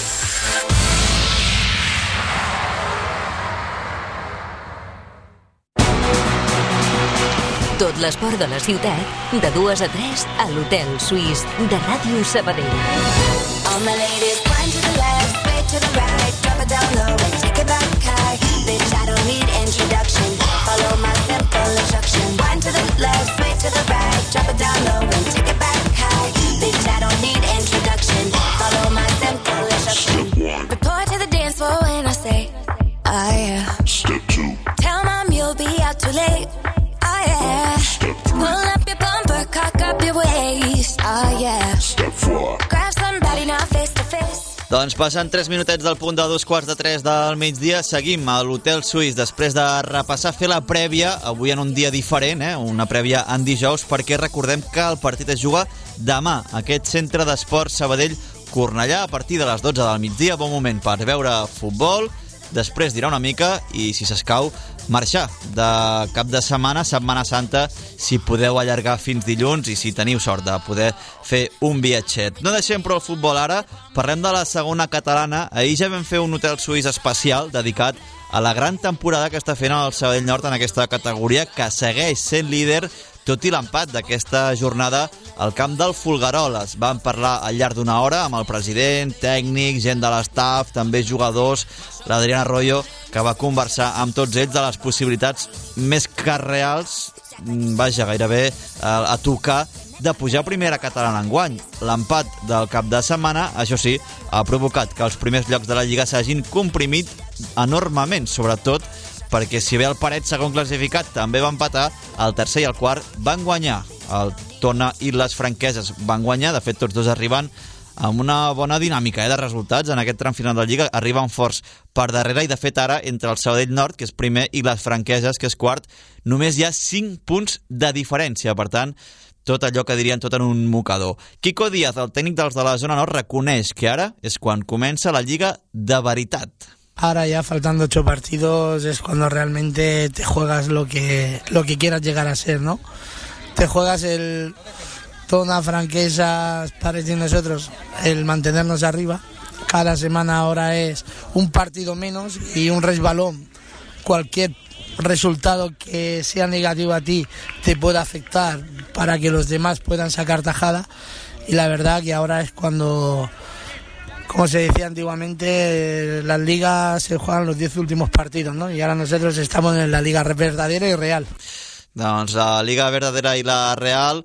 Tot l'esport de la ciutat, de 2 a 3 a l'Hotel Suís de Ràdio Sabadell. All my ladies, wind to the left, straight to the right, drop it down low and take it back high. Bitch, I don't need introduction, follow my simple instruction. Wind to the left, straight to the right, drop it down low and take it back high. Bitch, I don't need introduction, follow my simple instruction. Step 1. Report to the dance floor when I say, oh yeah. Step 2. Tell mom you'll be out too late. Oh yeah. Step 3. Pull up your bumper, cock up your waist. Oh yeah. Step 4. Grab somebody now face to face. Doncs passant 3 minutets del punt de 2:45 del migdia, seguim a l'Hotel Suís després de repassar, fer la prèvia, avui en un dia diferent, una prèvia en dijous, perquè recordem que el partit es juga demà, aquest Centre d'Esport Sabadell Cornellà, a partir de les 12 del migdia, bon moment per veure futbol, després dinar una mica i, si s'escau, marxar de cap de setmana, Setmana Santa, si podeu allargar fins dilluns i si teniu sort de poder fer un viatget. No deixem però el futbol ara, parlem de la segona catalana. Ahir ja vam fer un Hotel Suís especial dedicat a la gran temporada que està fent el Sabadell Nord en aquesta categoria, que segueix sent líder tot i l'empat d'aquesta jornada al camp del Folgueroles. Van parlar al llarg d'una hora amb el president, tècnic, gent de l'estaf, també jugadors, l'Adrián Arroyo, que va conversar amb tots ells de les possibilitats més que reals, gairebé a tocar, de pujar a primera catalana enguany. L'empat del cap de setmana, això sí, ha provocat que els primers llocs de la Lliga s'hagin comprimit enormement, sobretot perquè si bé el Paret, segon classificat, també va empatar, el tercer i el quart van guanyar. El Tona i les Franqueses van guanyar, de fet tots dos arriben amb una bona dinàmica de resultats en aquest tram final de la Lliga, arriben forts per darrere i de fet ara entre el Sabadell Nord, que és primer, i les Franqueses, que és quart, només hi ha 5 punts de diferència, per tant, tot allò que dirien tot en un mocador. Quico Díaz, el tècnic dels de la zona nord, reconeix que ara és quan comença la Lliga de veritat. Ahora ya faltando 8 partidos es cuando realmente te juegas lo que quieras llegar a ser, ¿no? Te juegas el Tona, Franquesas, Paret y nosotros, el mantenernos arriba. Cada semana ahora es un partido menos y un resbalón. Cualquier resultado que sea negativo a ti te puede afectar para que los demás puedan sacar tajada. Y la verdad que ahora es cuando, como se decía antiguamente, las ligas se juegan los 10 últimos partidos, ¿no? Y ahora nosotros estamos en la Liga verdadera y real. Doncs la Liga verdadera i la real,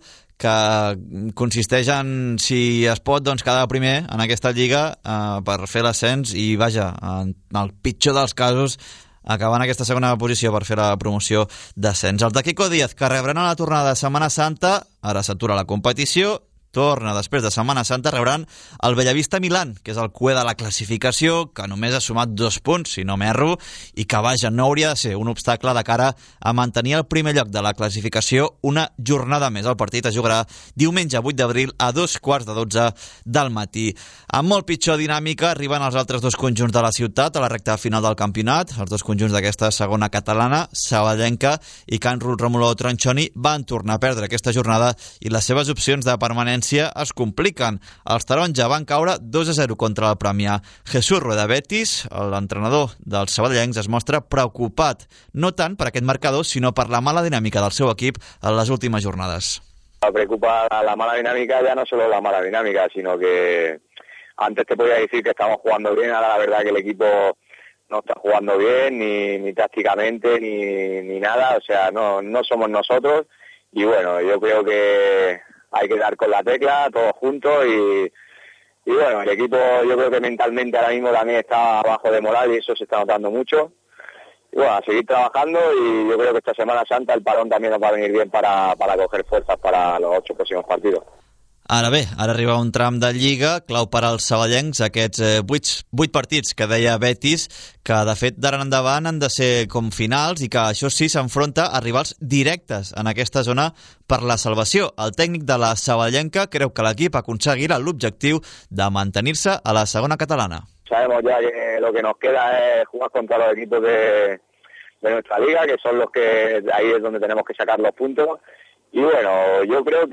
que consisteix en, si es pot, doncs quedar primer en aquesta lliga per fer l'ascens i, en el pitjor dels casos, acabar en aquesta segona posició per fer la promoció d'ascens. Els de Quico Díaz, que rebran a la tornada de Setmana Santa, ara s'atura la competició, torna després de Setmana Santa, rebran el Bellavista Milán, que és el cué de la classificació, que només ha sumat 2 punts, si no m'erro, i que, no hauria de ser un obstacle de cara a mantenir el primer lloc de la classificació una jornada més. El partit es jugarà diumenge 8 d'abril a 2:15 del matí. Amb molt pitjor dinàmica arriben els altres dos conjunts de la ciutat a la recta final del campionat. Els dos conjunts d'aquesta segona catalana, sabadellenca i Can Romuló Tronchoni, van tornar a perdre aquesta jornada i les seves opcions de permanència es compliquen. Els taronja van caure 2-0 contra el Premià. Jesús Rueda Betis, l'entrenador dels sabadellencs, es mostra preocupat, no tant per aquest marcador, sinó per la mala dinàmica del seu equip en les últimes jornades. Me preocupa la mala dinámica, ya no solo la mala dinámica, sino que antes te podía decir que estamos jugando bien, ahora la verdad que el equipo no está jugando bien, ni tácticamente, ni nada, o sea, no somos nosotros, y bueno, yo creo que hay que dar con la tecla, todos juntos, y bueno, el equipo yo creo que mentalmente ahora mismo también está bajo de moral y eso se está notando mucho. Y bueno, a seguir trabajando y yo creo que esta Semana Santa el parón también nos va a venir bien para coger fuerzas para los 8 próximos partidos. Ara bé, ara arriba un tram de Lliga, clau per als sabadellencs, aquests 8 partits que deia Betis, que de fet d'ara endavant han de ser com finals i que això sí s'enfronta a rivals directes en aquesta zona per la salvació. El tècnic de la sabadellenca creu que l'equip aconseguirà l'objectiu de mantenir-se a la segona catalana. Sabemos ya que lo que nos queda es jugar contra los equipos de nuestra liga, que son los que ahí es donde tenemos que sacar los puntos. Y bueno, yo creo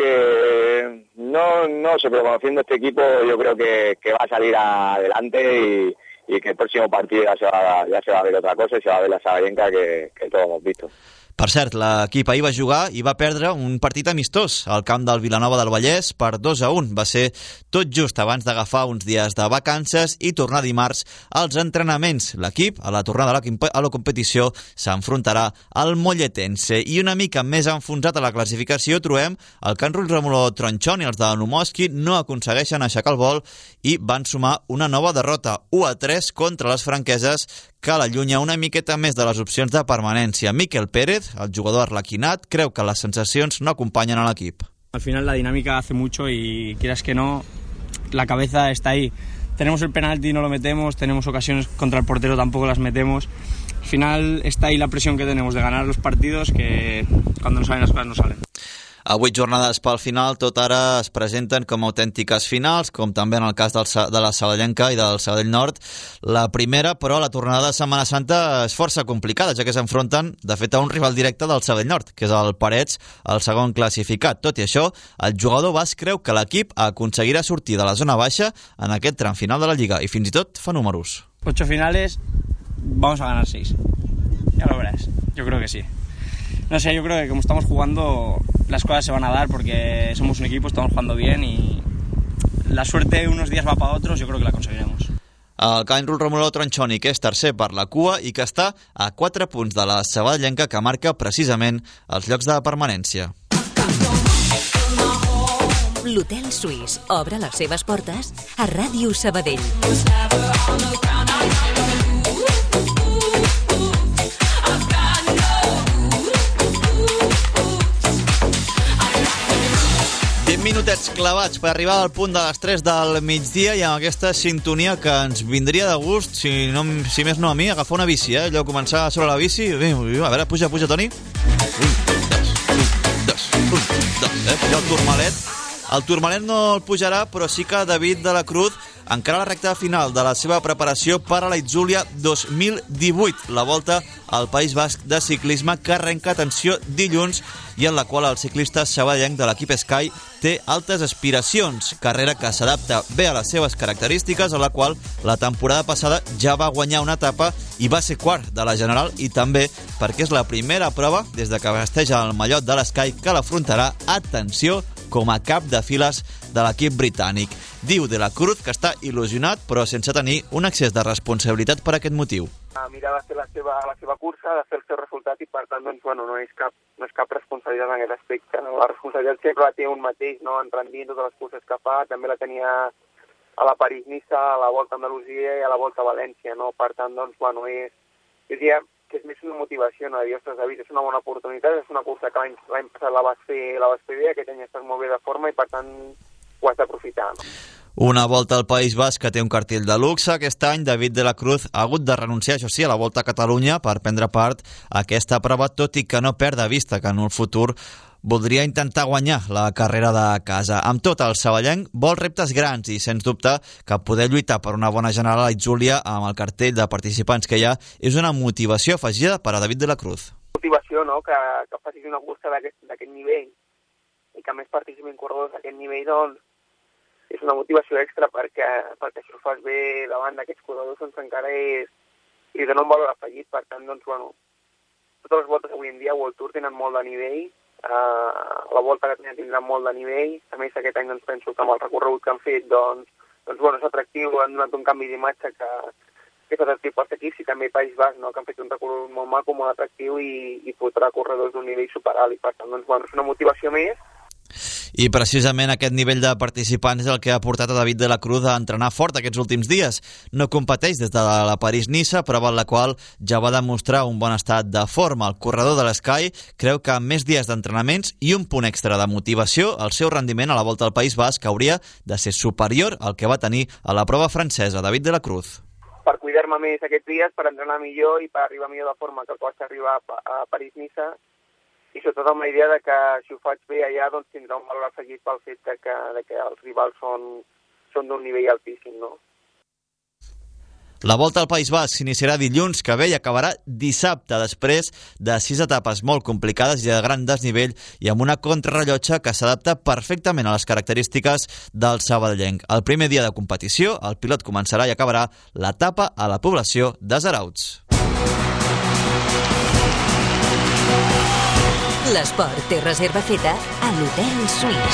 que no sé, pero conociendo este equipo yo creo que va a salir adelante y que el próximo partido ya se va a ver otra cosa y se va a ver la sabadellenca que todos hemos visto. Per cert, l'equip ahir va jugar i va perdre un partit amistós al camp del Vilanova del Vallès per 2-1. Va ser tot just abans d'agafar uns dies de vacances i tornar dimarts als entrenaments. L'equip, a la tornada a la competició, s'enfrontarà al Molletense. I una mica més enfonsat a la classificació trobem el Can Romuló Tronchoni. Els de Numoski no aconsegueixen aixecar el vol i van sumar una nova derrota, 1-3 contra les franqueses, que l'allunya una miqueta més de les opcions de permanència. Miquel Pérez, el jugador arlequinat, creu que les sensacions no acompanyen a l'equip. Al final la dinámica hace mucho y quieras que no, la cabeza está ahí. Tenemos el penalti y no lo metemos, tenemos ocasiones contra el portero, tampoco las metemos. Al final está ahí la presión que tenemos de ganar los partidos, que cuando no salen las cosas no salen. A 8 jornades pel final, tot ara es presenten com autèntiques finals, com també en el cas de la sabadellenca i del Sabadell Nord. La primera, però, la tornada de Setmana Santa és força complicada, ja que s'enfronten, de fet, a un rival directe del Sabadell Nord, que és el Parets, el segon classificat. Tot i això, el jugador basc creu que l'equip aconseguirà sortir de la zona baixa en aquest tram final de la Lliga i fins i tot fa números. 8 finales vamos a ganar 6. Ya lo verás, yo creo que sí. No sé, yo creo que como estamos jugando, las cosas se van a dar porque somos un equipo, estamos jugando bien y la suerte unos días va para otros, yo creo que la conseguiremos. El Can Romuló Tronchoni, que és tercer per la cua i que està a 4 punts de la sabadellenca, que marca precisament els llocs de permanència. L'Hotel Suís obre les seves portes a Ràdio Sabadell. Minutets clavats per arribar al punt de les 3 del migdia i amb aquesta sintonia que ens vindria de gust, si més no a mi, agafar una bici, allò començar sobre la bici. A veure, puja, Toni. 1, 2, puja el Tourmalet. El Tourmalet no el pujarà, però sí que David de la Cruz encara la recta final de la seva preparació per a la Itzúlia 2018, la volta al País Basc de ciclisme que arrenca, atenció, dilluns, i en la qual el ciclista sabadellenc de l'equip Sky té altes aspiracions, carrera que s'adapta bé a les seves característiques, a la qual la temporada passada ja va guanyar una etapa i va ser quart de la general, i també perquè és la primera prova des de que vesteja el mallot de l'Sky que l'afrontarà, atenció, com a cap de files de l'equip britànic. Diu de la Cruz que està il·lusionat, però sense tenir un excés de responsabilitat per aquest motiu. Mirar de fer la seva cursa, de fer el seu resultat, i per tant doncs, no és cap responsabilitat en aquest aspecte. No? La responsabilitat sempre la té un mateix, no? En rendir totes les curses que fa, també la tenia a la París-Niça, a la Volta a Andalusia i a la Volta a València. No? Per tant, doncs, diria que és més una motivació, no? De dir, ostres, David, és una bona oportunitat, és una cursa que l'any passat la vas fer bé, aquest any estàs molt bé de forma i per tant ho has d'aprofitar. No? Una volta al País Basc que té un cartell de luxe. Aquest any David de la Cruz ha hagut de renunciar, això sí, a la Volta a Catalunya per prendre part a aquesta prova, tot i que no perd de vista que en un futur voldria intentar guanyar la carrera de casa. Amb tot, el sabadellenc vol reptes grans i, sens dubte, que poder lluitar per una bona general a l'Itzúlia amb el cartell de participants que hi ha és una motivació afegida per a David de la Cruz. Motivació, no?, que facis una cursa d'aquest nivell i que a més participin corredors d'aquest nivell, doncs, és una motivació extra perquè si ho fas bé davant d'aquests corredors, doncs encara li dona un valor afegit. Per tant, doncs, totes les voltes avui en dia World Tour tenen molt de nivell, la Volta a Catalunya tindrà molt de nivell, a més aquest any doncs, penso que amb el recorregut que han fet doncs és atractiu, han donat un canvi d'imatge que és atractiu pels equips, i també País Basc, no?, que han fet un recorregut molt maco, molt atractiu i fotrà corredors d'un nivell superalt, i per tant, doncs, és una motivació més. I precisament aquest nivell de participants és el que ha portat a David de la Cruz a entrenar fort aquests últims dies. No competeix des de la París-Niça, prova en la qual ja va demostrar un bon estat de forma. El corredor de l'Sky creu que amb més dies d'entrenaments i un punt extra de motivació, el seu rendiment a la Volta al País Basc hauria de ser superior al que va tenir a la prova francesa. David de la Cruz. Per cuidar-me més aquests dies, per entrenar millor i per arribar millor de forma que pots arribar a París-Niça, i sobretot amb la idea de que si ho faig bé allà doncs tindrà un valor afegit pel fet de que els rivals són d'un nivell altíssim, no? La Volta al País Basc s'iniciarà dilluns que ve i acabarà dissabte, després de 6 etapes molt complicades i de gran desnivell i amb una contrarrellotge que s'adapta perfectament a les característiques del sabadellenc. El primer dia de competició, el pilot començarà i acabarà l'etapa a la població de Zarautz. L'esport té reserva feta a l'Hotel Suís.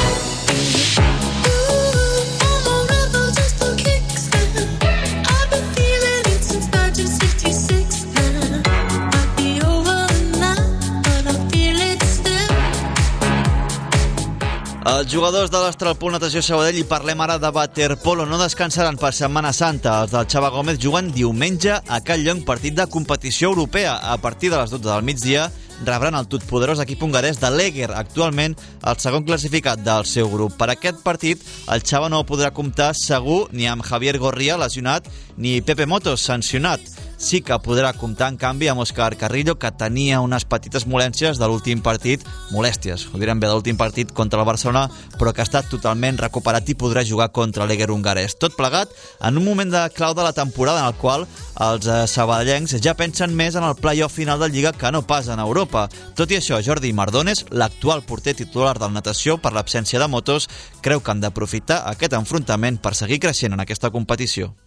Els jugadors de l'Astralpool Natació Sabadell, i parlem ara de waterpolo, no descansaran per Setmana Santa. Els del Xava Gómez juguen diumenge a Call-Llong, partit de competició europea. A partir de les 12 del migdia rebran el totpoderós equip hongarès de l'Eger, actualment el segon classificat del seu grup. Per aquest partit, el Xava no podrà comptar segur ni amb Javier Gorria, lesionat, ni Pepe Motos, sancionat. Sí que podrà comptar, en canvi, amb Òscar Carrillo, que tenia unes petites molèsties de l'últim partit, molèsties, ho direm bé, de l'últim partit contra el Barcelona, però que ha estat totalment recuperat i podrà jugar contra l'Eger hongarès. Tot plegat en un moment de clau de la temporada en el qual els sabadellencs ja pensen més en el play-off final de Lliga que no pas en Europa. Tot i això, Jordi Mardones, l'actual porter titular del natació per l'absència de Motos, creu que han d'aprofitar aquest enfrontament per seguir creixent en aquesta competició.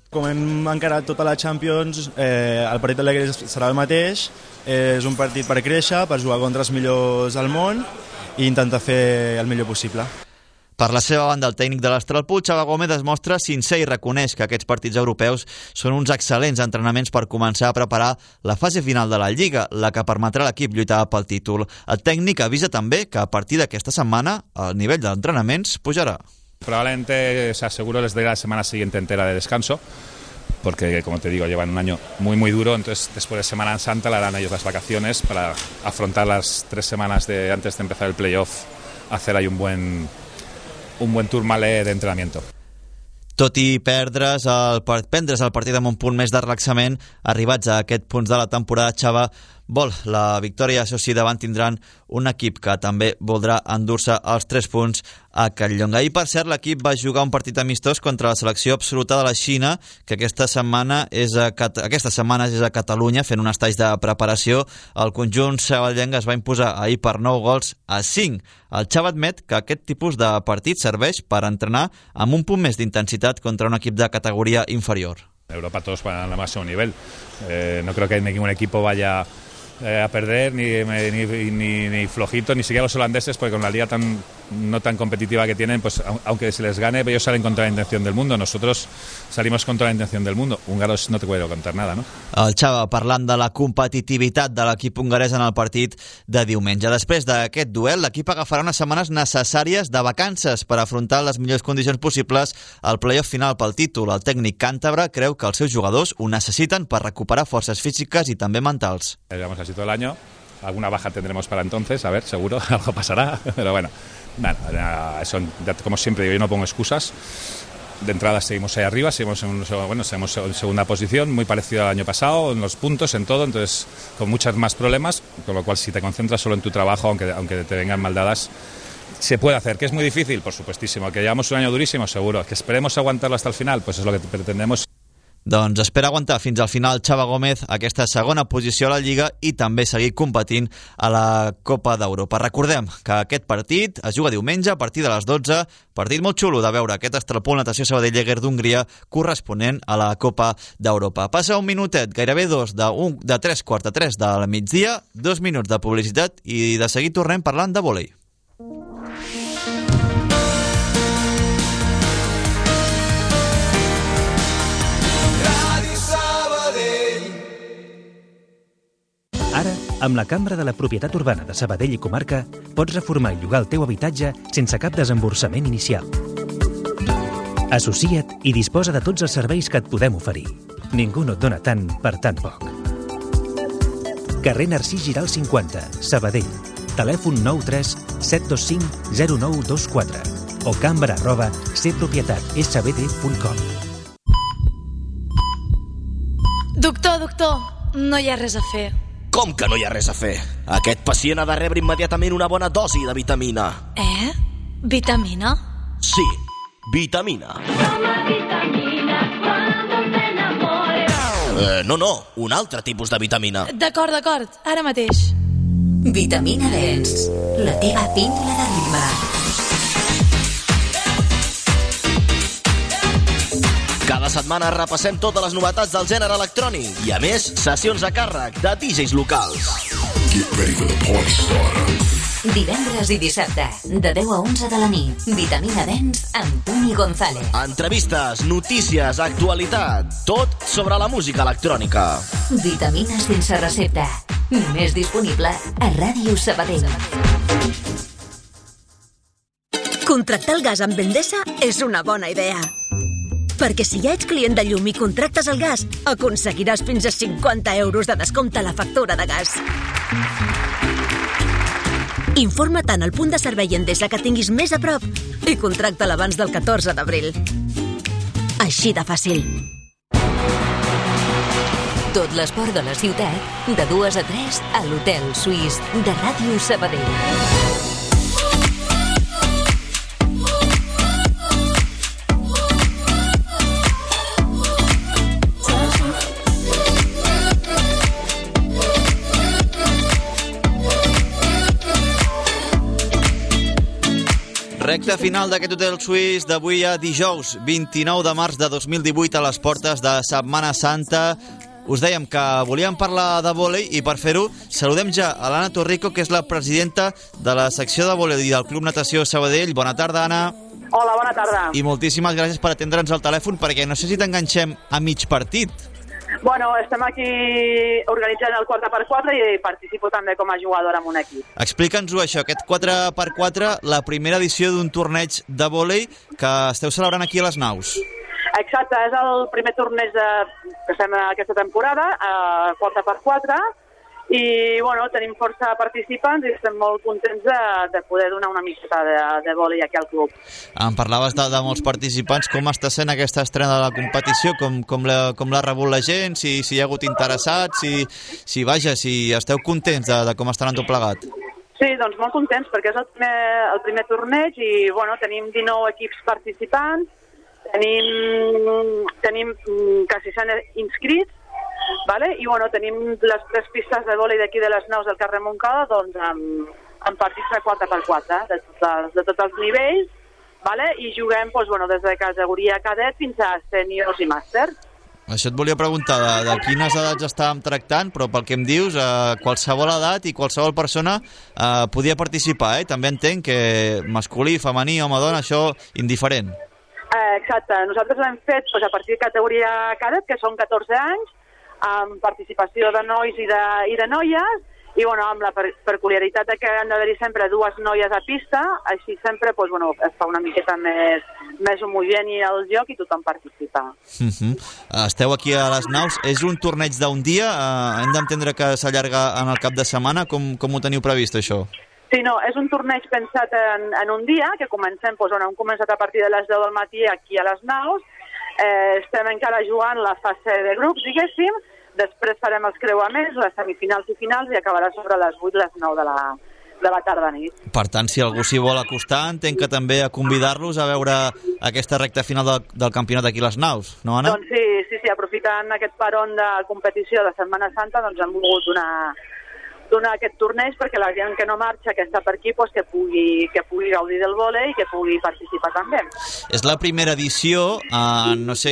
Com hem encarat tota la Champions, el partit de l'Alegres serà el mateix, és un partit per créixer, per jugar contra els millors del món i intentar fer el millor possible. Per la seva banda, el tècnic de l'Astralpuig, Xavi Gómez, es mostra sincer i reconeix que aquests partits europeus són uns excel·lents entrenaments per començar a preparar la fase final de la Lliga, la que permetrà a l'equip lluitar pel títol. El tècnic avisa també que a partir d'aquesta setmana el nivell d'entrenaments pujarà. Probablemente, seguro les dé la semana siguiente entera de descanso, porque, como te digo, llevan un año muy, muy duro, entonces después de Semana Santa le harán a ellos las vacaciones para afrontar las 3 semanas antes de empezar el playoff, hacer ahí un buen turmalet de entrenamiento. Tot i prendre's el partit amb un punt més de relaxament, arribats a aquest punts de la temporada, Xavi vol la victòria, això sí, davant tindran un equip que també voldrà endur-se els 3 punts a Catlllonga. I per cert, l'equip va jugar un partit amistós contra la selecció absoluta de la Xina, que aquesta setmana és a Catalunya, fent un estatge de preparació. El conjunt sabadellenc es va imposar ahir per 9 gols a 5. El Xavi admet que aquest tipus de partit serveix per entrenar amb un punt més d'intensitat contra un equip de categoria inferior. En Europa todos van al máximo nivel. No creo que ningún equipo vaya a perder, ni flojito, ni siquiera los holandeses, porque con la liga no tan competitiva que tienen, pues aunque se les gane, ellos salen contra la intención del mundo. Nosotros salimos contra la intención del mundo. Húngaros no te puedo contar nada, ¿no? El Xavi parlant de la competitivitat de l'equip hongarès en el partit de diumenge. Després d'aquest duel, l'equip agafarà unes setmanes necessàries de vacances per afrontar les millors condicions possibles al playoff final pel títol. El tècnic càntabre creu que els seus jugadors ho necessiten per recuperar forces físiques i també mentals. Llevamos así todo el año. Alguna baja tendremos para entonces, a ver, seguro, algo pasará, pero bueno, eso, como siempre digo, yo no pongo excusas. De entrada seguimos ahí arriba, seguimos en segunda posición, muy parecido al año pasado, en los puntos, en todo, entonces con muchos más problemas, con lo cual si te concentras solo en tu trabajo, aunque te vengan mal dadas, se puede hacer. ¿Que es muy difícil? Por supuestísimo. ¿Que llevamos un año durísimo? Seguro. ¿Que esperemos aguantarlo hasta el final? Pues es lo que pretendemos. Doncs espera aguantar fins al final Xavi Gómez aquesta segona posició a la Lliga i també seguir competint a la Copa d'Europa. Recordem que aquest partit es juga diumenge a partir de les 12, partit molt xulo de veure aquest Astralpuig Natació Sabadell Jäger d'Hongria corresponent a la Copa d'Europa. Passa un minutet, gairebé 2 de 3:45 del migdia, 2 minuts de publicitat i de seguir tornem parlant de vòlei. Ara, amb la Cambra de la Propietat Urbana de Sabadell i Comarca, pots reformar i llogar el teu habitatge sense cap desemborsament inicial. Associa't i disposa de tots els serveis que et podem oferir. Ningú no et dona tant per tan poc. Carrer Narcís Giral 50, Sabadell. Telèfon 93 725 0924 o cambra@cpropietatsbd.com. Doctor, no hi ha res a fer. Com que no hi ha res a fer? Aquest pacient ha de rebre immediatament una bona dosi de vitamina. Vitamina? Sí, vitamina. No, un altre tipus de vitamina. D'acord, ara mateix. Vitamina Dens, la teva píndola de ritme. Cada setmana repassem totes les novetats del gènere electrònic i, a més, sessions a càrrec de DJs locals. Divendres i dissabte, de 10 a 11 de la nit, Vitamina Dens amb Toni González. Entrevistes, notícies, actualitat, tot sobre la música electrònica. Vitamina sense recepta, només disponible a Ràdio Sabadell. Contractar el gas amb Endesa és una bona idea. Perquè si ja ets client de llum i contractes el gas, aconseguiràs fins a 50 euros de descompte a la factura de gas. Informa't al punt de servei Endesa que tinguis més a prop i contracta-la abans del 14 d'abril. Així de fàcil. Tot l'esport de la ciutat, de 2 a 3 a l'Hotel Suís de Ràdio Sabadell. Recte final d'aquest hotel suís d'avui a dijous, 29 de març de 2018 a les portes de Setmana Santa. Us dèiem que volíem parlar de vòlei i per fer-ho saludem ja a l'Anna Torrico, que és la presidenta de la secció de vòlei del Club Natació Sabadell. Bona tarda, Anna. Hola, bona tarda. I moltíssimes gràcies per atendre'ns al telèfon, perquè no sé si t'enganxem a mig partit. Bueno, estem aquí organitzant el 4x4 i participo també com a jugadora en un equip. Explica'ns-ho això, aquest 4x4, la primera edició d'un torneig de vòlei que esteu celebrant aquí a les Naus. Exacte, és el primer torneig que estem aquesta temporada, 4x4, i bueno, tenim força participants i estem molt contents de poder donar una miqueta de vòlei aquí al club. Em parlaves de molts participants. Com està sent aquesta estrena de la competició? Com l'ha rebut la gent? Si hi ha hagut interessats? Si esteu contents de com està anant tot plegat? Sí, doncs molt contents, perquè és el primer torneig i bueno, tenim 19 equips participants, tenim quasi 100 inscrits, vale? I bueno, tenim les 3 pistes de vòlei d'aquí de les Naus del carrer Montcada, doncs amb partits de 4x4 de tots els nivells, vale? I juguem doncs, bueno, des de categoria cadet fins a sèniors i màster. Això et volia preguntar, de quines edats estàvem tractant, però pel que em dius, qualsevol edat i qualsevol persona podia participar, També entenc que masculí, femení, home, dona, això indiferent. Exacte, nosaltres l'hem fet doncs, a partir de categoria cadet, que són 14 anys, amb participació de nois i de noies, i bueno, amb la peculiaritat que han d'haver-hi sempre 2 noies a pista, així sempre doncs, bueno, es fa una miqueta més homogeni el joc i tothom participa. Esteu aquí a les Naus, és un torneig d'un dia, hem d'entendre que s'allarga en el cap de setmana, com ho teniu previst això? Sí, no, és un torneig pensat en un dia, que comencem, doncs, on hem començat a partir de les 10 del matí aquí a les Naus. Estem encara jugant la fase de grups, diguéssim, després farem els creuaments, les semifinals i finals, i acabarà sobre les 8, les 9 de la tarda-nit. Per tant, si algú s'hi vol acostar, entenc que també a convidar-los a veure aquesta recta final del campionat aquí a les Naus, no, Anna? Doncs sí, aprofitant aquest peron de competició de Setmana Santa, doncs hem volgut donar aquest torneig perquè la gent que no marxa, que està per aquí, doncs que pugui gaudir del vòlei i que pugui participar també. És la primera edició, no sé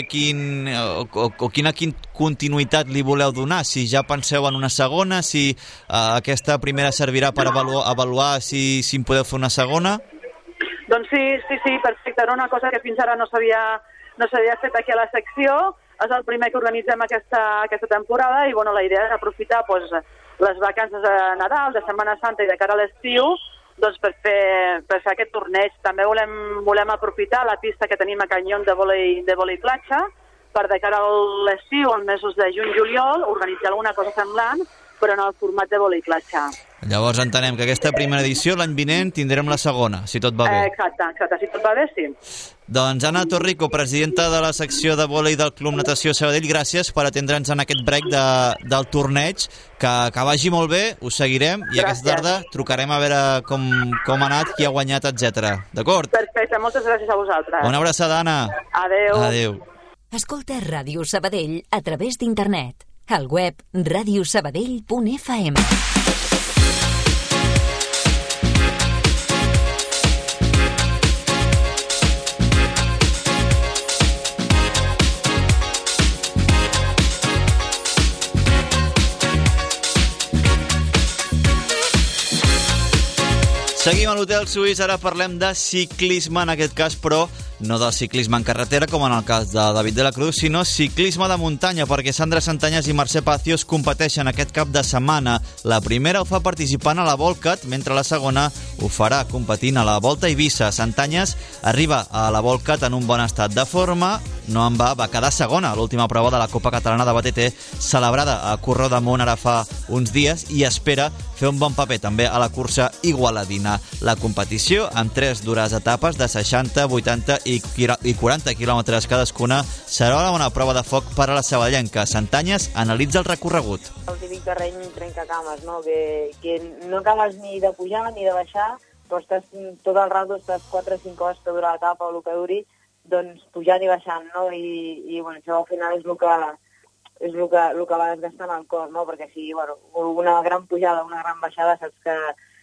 quina continuïtat li voleu donar, si ja penseu en una segona, si aquesta primera servirà per avaluar si en podeu fer una segona? Doncs sí, perfecte. Era una cosa que fins ara no s'havia fet aquí a la secció, és el primer que organitzem aquesta temporada i bueno, la idea és aprofitar doncs, les vacances de Nadal, de Setmana Santa i de cara a l'estiu doncs, per fer aquest torneig. També volem aprofitar la pista que tenim a Canyón de vòlei platja per de cara a l'estiu, en mesos de juny-juliol, organitzar alguna cosa semblant, però en el format de vòlei platja. Llavors entenem que aquesta primera edició l'any vinent tindrem la segona, si tot va bé. Exacte, si tot va bé, sí. Doncs Anna Torrico, presidenta de la secció de vòlei del Club Natació Sabadell, gràcies per atendre'ns en aquest break del torneig, que vagi molt bé, us seguirem i aquesta tarda trucarem a veure com ha anat, qui ha guanyat, etc. D'acord? Perfecte, moltes gràcies a vosaltres. Una abraçada, Anna. Adéu. Escolta Ràdio Sabadell a través d'internet. Al web radiosabadell.fm. Seguim a l'Hotel Suís, ara parlem de ciclisme, en aquest cas, però no del ciclisme en carretera, com en el cas de David de la Cruz, sinó ciclisme de muntanya, perquè Sandra Santanyes i Mercè Palacios competeixen aquest cap de setmana. La primera ho fa participant a la Volcat, mentre la segona ho farà competint a la Volta a Eivissa. Santanyes arriba a la Volcat en un bon estat de forma, no en va quedar segona a l'última prova de la Copa Catalana de BTT, celebrada a Corró d'Amunt ara fa uns dies, i espera fer un bon paper també a la cursa igualadina. La competició, amb 3 dures etapes de 60, 80 i 40 quilòmetres cadascuna, serà una bona prova de foc per a la sabadellenca. Santanyes analitza el recorregut. El típic terreny trencacames, no? Que no acabes ni de pujar ni de baixar, però estàs tot el rato, estàs 4 o 5 hores que dura l'etapa o el que duri, doncs pujant i baixant, no? I bueno, això al final és el que va desgastant el cor, no? Perquè si, bueno, una gran pujada, una gran baixada, saps que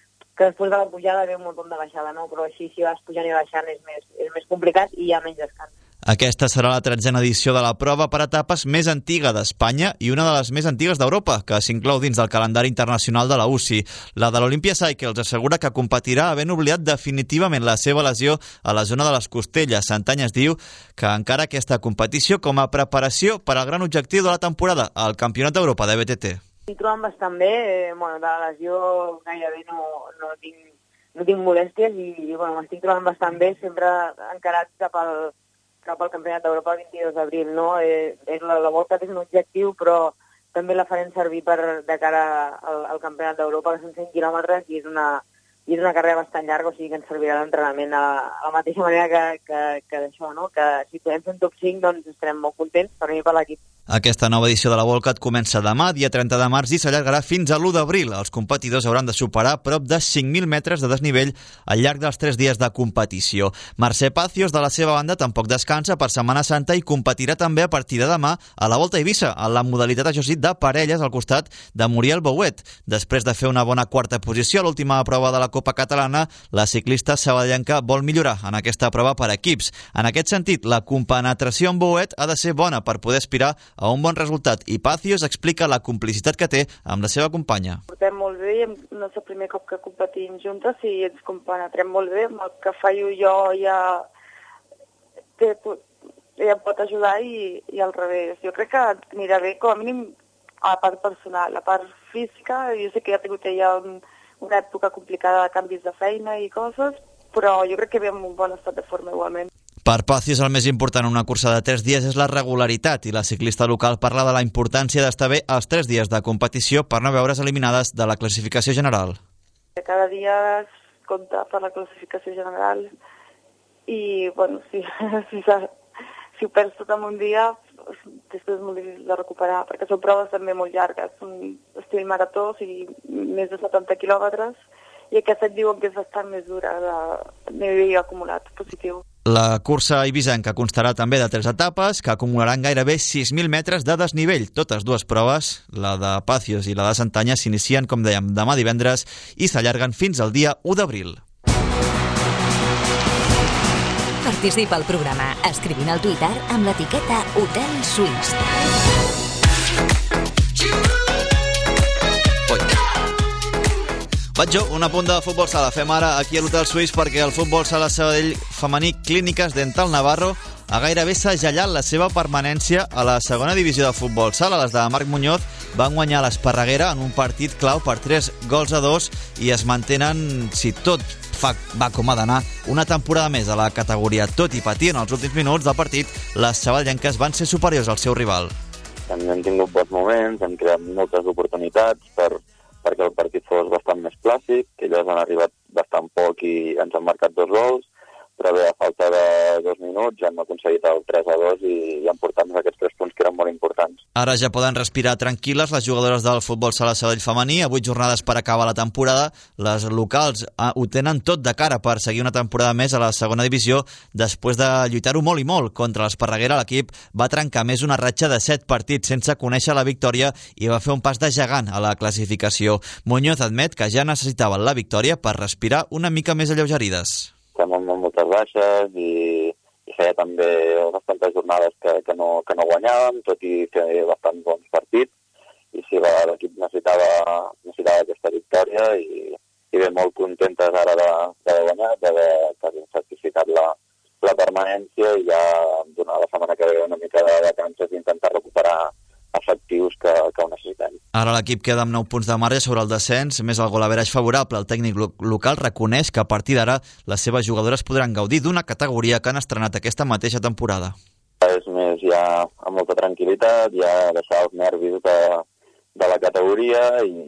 que després de la pujada ve un munt de baixada, no? Però així, si vas pujant i baixant, és més complicat i hi ha menys descans. Aquesta serà la 13a edició de la prova per etapes més antiga d'Espanya i una de les més antigues d'Europa, que s'inclou dins del calendari internacional de la UCI. La de l'Olympia Cycles assegura que competirà havent oblidat definitivament la seva lesió a la zona de les costelles. Santanyes diu que encara aquesta competició com a preparació per al gran objectiu de la temporada, el Campionat d'Europa de BTT. Estic trobant bastant bé, de la lesió gairebé no tinc molèsties i m'estic trobant bastant bé, sempre encarat cap al Campionat d'Europa el 22 d'abril, no? La Volta és un objectiu, però també la farem servir de cara al Campionat d'Europa, que són 100 quilòmetres i és una carrera bastant llarga, o sigui que ens servirà l'entrenament a la mateixa manera que d'això, no? Que si podem fer un top 5, doncs estarem molt contents per mi per l'equip. Aquesta nova edició de la Volcat comença demà, dia 30 de març, i s'allargarà fins a l'1 d'abril. Els competidors hauran de superar prop de 5.000 metres de desnivell al llarg dels 3 dies de competició. Mercè Pacios, de la seva banda, tampoc descansa per Setmana Santa i competirà també a partir de demà a la Volta a Eivissa, en la modalitat, això sí, de parelles al costat de Muriel Bouet. Després de fer una bona quarta posició a l'última prova de la Copa Catalana, la ciclista sabadellenca vol millorar en aquesta prova per equips. En aquest sentit, la compenetració amb Bouet ha de ser bona per poder aspirar a un bon resultat, i Pacios explica la complicitat que té amb la seva companya. Portem molt bé i no és el primer cop que competim juntes i ens compenetrem molt bé. Amb el que fallo jo ja pot ajudar i al revés. Jo crec que anirà bé, com a mínim, a la part personal. La part física, jo sé que ja ha tingut ja una època complicada de canvis de feina i coses, però jo crec que ve amb un bon estat de forma igualment. Per Pacios, el més important en una cursa de 3 dies és la regularitat, i la ciclista local parla de la importància d'estar bé els 3 dies de competició per no veure's eliminades de la classificació general. Cada dia es compta per la classificació general i, bueno, si ho perds tot en un dia, després és molt difícil de recuperar, perquè són proves també molt llargues, són estil marató, o sigui, més de 70 quilòmetres, i aquesta et diuen que és bastant més dura de nivell acumulat positiu. La cursa eivissenca constarà també de 3 etapes que acumularan gairebé 6.000 metres de desnivell. Totes dues proves, la de Pacios i la de Santanyes, s'inicien, com dèiem, demà divendres i s'allarguen fins al dia 1 d'abril. Participa al programa escrivint al Twitter amb l'etiqueta Hotel Suís. Vaig jo, un apunt de futbol sala. Fem ara aquí a l'Hotel Suís perquè el futbol sala Sabadell femení Clíniques Dental Navarro ha gairebé segellat la seva permanència a la segona divisió de futbol sala. Les de Marc Muñoz van guanyar l'Esparreguera en un partit clau per 3-2 i es mantenen, si tot va com ha d'anar, una temporada més a la categoria. Tot i patir en els últims minuts del partit, les sabadellenques van ser superiors al seu rival. Hem tingut bons moments, hem creat moltes oportunitats perquè el partit fos bastant més clàssic, que elles han arribat bastant poc i ens han marcat 2 gols, però bé, a falta de 2 minuts ja hem aconseguit el 3-2 i han portat aquests 3 punts que eren molt importants. Ara ja poden respirar tranquil·les les jugadores del futbol sala Sabadell femení. A 8 jornades per acabar la temporada, les locals ho tenen tot de cara per seguir una temporada més a la segona divisió. Després de lluitar-ho molt i molt contra l'Esparreguera, l'equip va trencar més una ratxa de 7 partits sense conèixer la victòria i va fer un pas de gegant a la classificació. Muñoz admet que ja necessitaven la victòria per respirar una mica més alleugerides. Estem amb moltes baixes i feia també bastantes jornades que no guanyàvem, tot i fer bastant bons partits, i sí, l'equip necessitava aquesta victòria i bé, molt contentes ara d'haver guanyat, d'haver certificat la permanència i ja donar la setmana que ve una mica de vacances i intentar recuperar efectius que ho necessitem. Ara l'equip queda amb 9 punts de marge sobre el descens, més el gol average favorable. El tècnic local reconeix que a partir d'ara les seves jugadores podran gaudir d'una categoria que han estrenat aquesta mateixa temporada. És més ja amb molta tranquil·litat, ja deixar els nervis de la categoria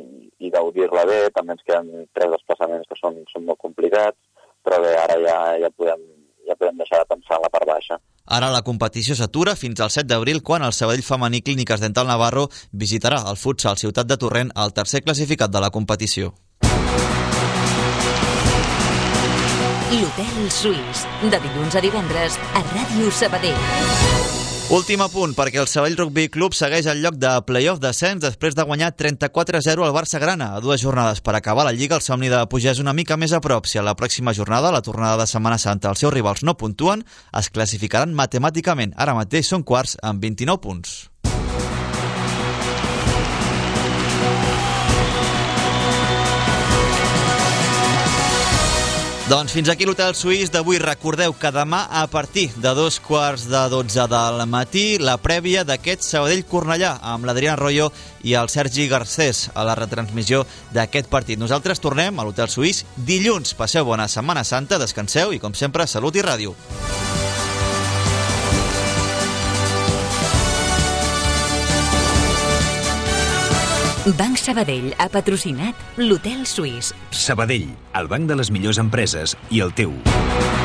i gaudir-la bé. També ens queden 3 desplaçaments que són molt complicats, però bé, ara ja podem deixar de pensar en la part baixa. Ara la competició s'atura fins al 7 d'abril, quan el Sabadell femení Clíniques Dental Navarro visitarà el futsal Ciutat de Torrent, el tercer classificat de la competició. L'Hotel Suís, de dilluns a divendres a Ràdio Sabadell. Últim apunt, perquè el Sabadell Rugby Club segueix al lloc de play-off descens després de guanyar 34-0 al Barça Grana. A 2 jornades per acabar la Lliga, el somni de pujar és una mica més a prop. Si a la pròxima jornada, la tornada de Setmana Santa, els seus rivals no puntuen, es classificaran matemàticament. Ara mateix són quarts amb 29 punts. Doncs fins aquí l'Hotel Suís d'avui. Recordeu que demà a partir de 12:45 del matí la prèvia d'aquest Sabadell-Cornellà amb l'Adrià Arroyo i el Sergi Garcés a la retransmissió d'aquest partit. Nosaltres tornem a l'Hotel Suís dilluns. Passeu bona Setmana Santa, descanseu i com sempre salut i ràdio. Banc Sabadell ha patrocinat l'Hotel Suís. Sabadell, el banc de les millors empreses i el teu.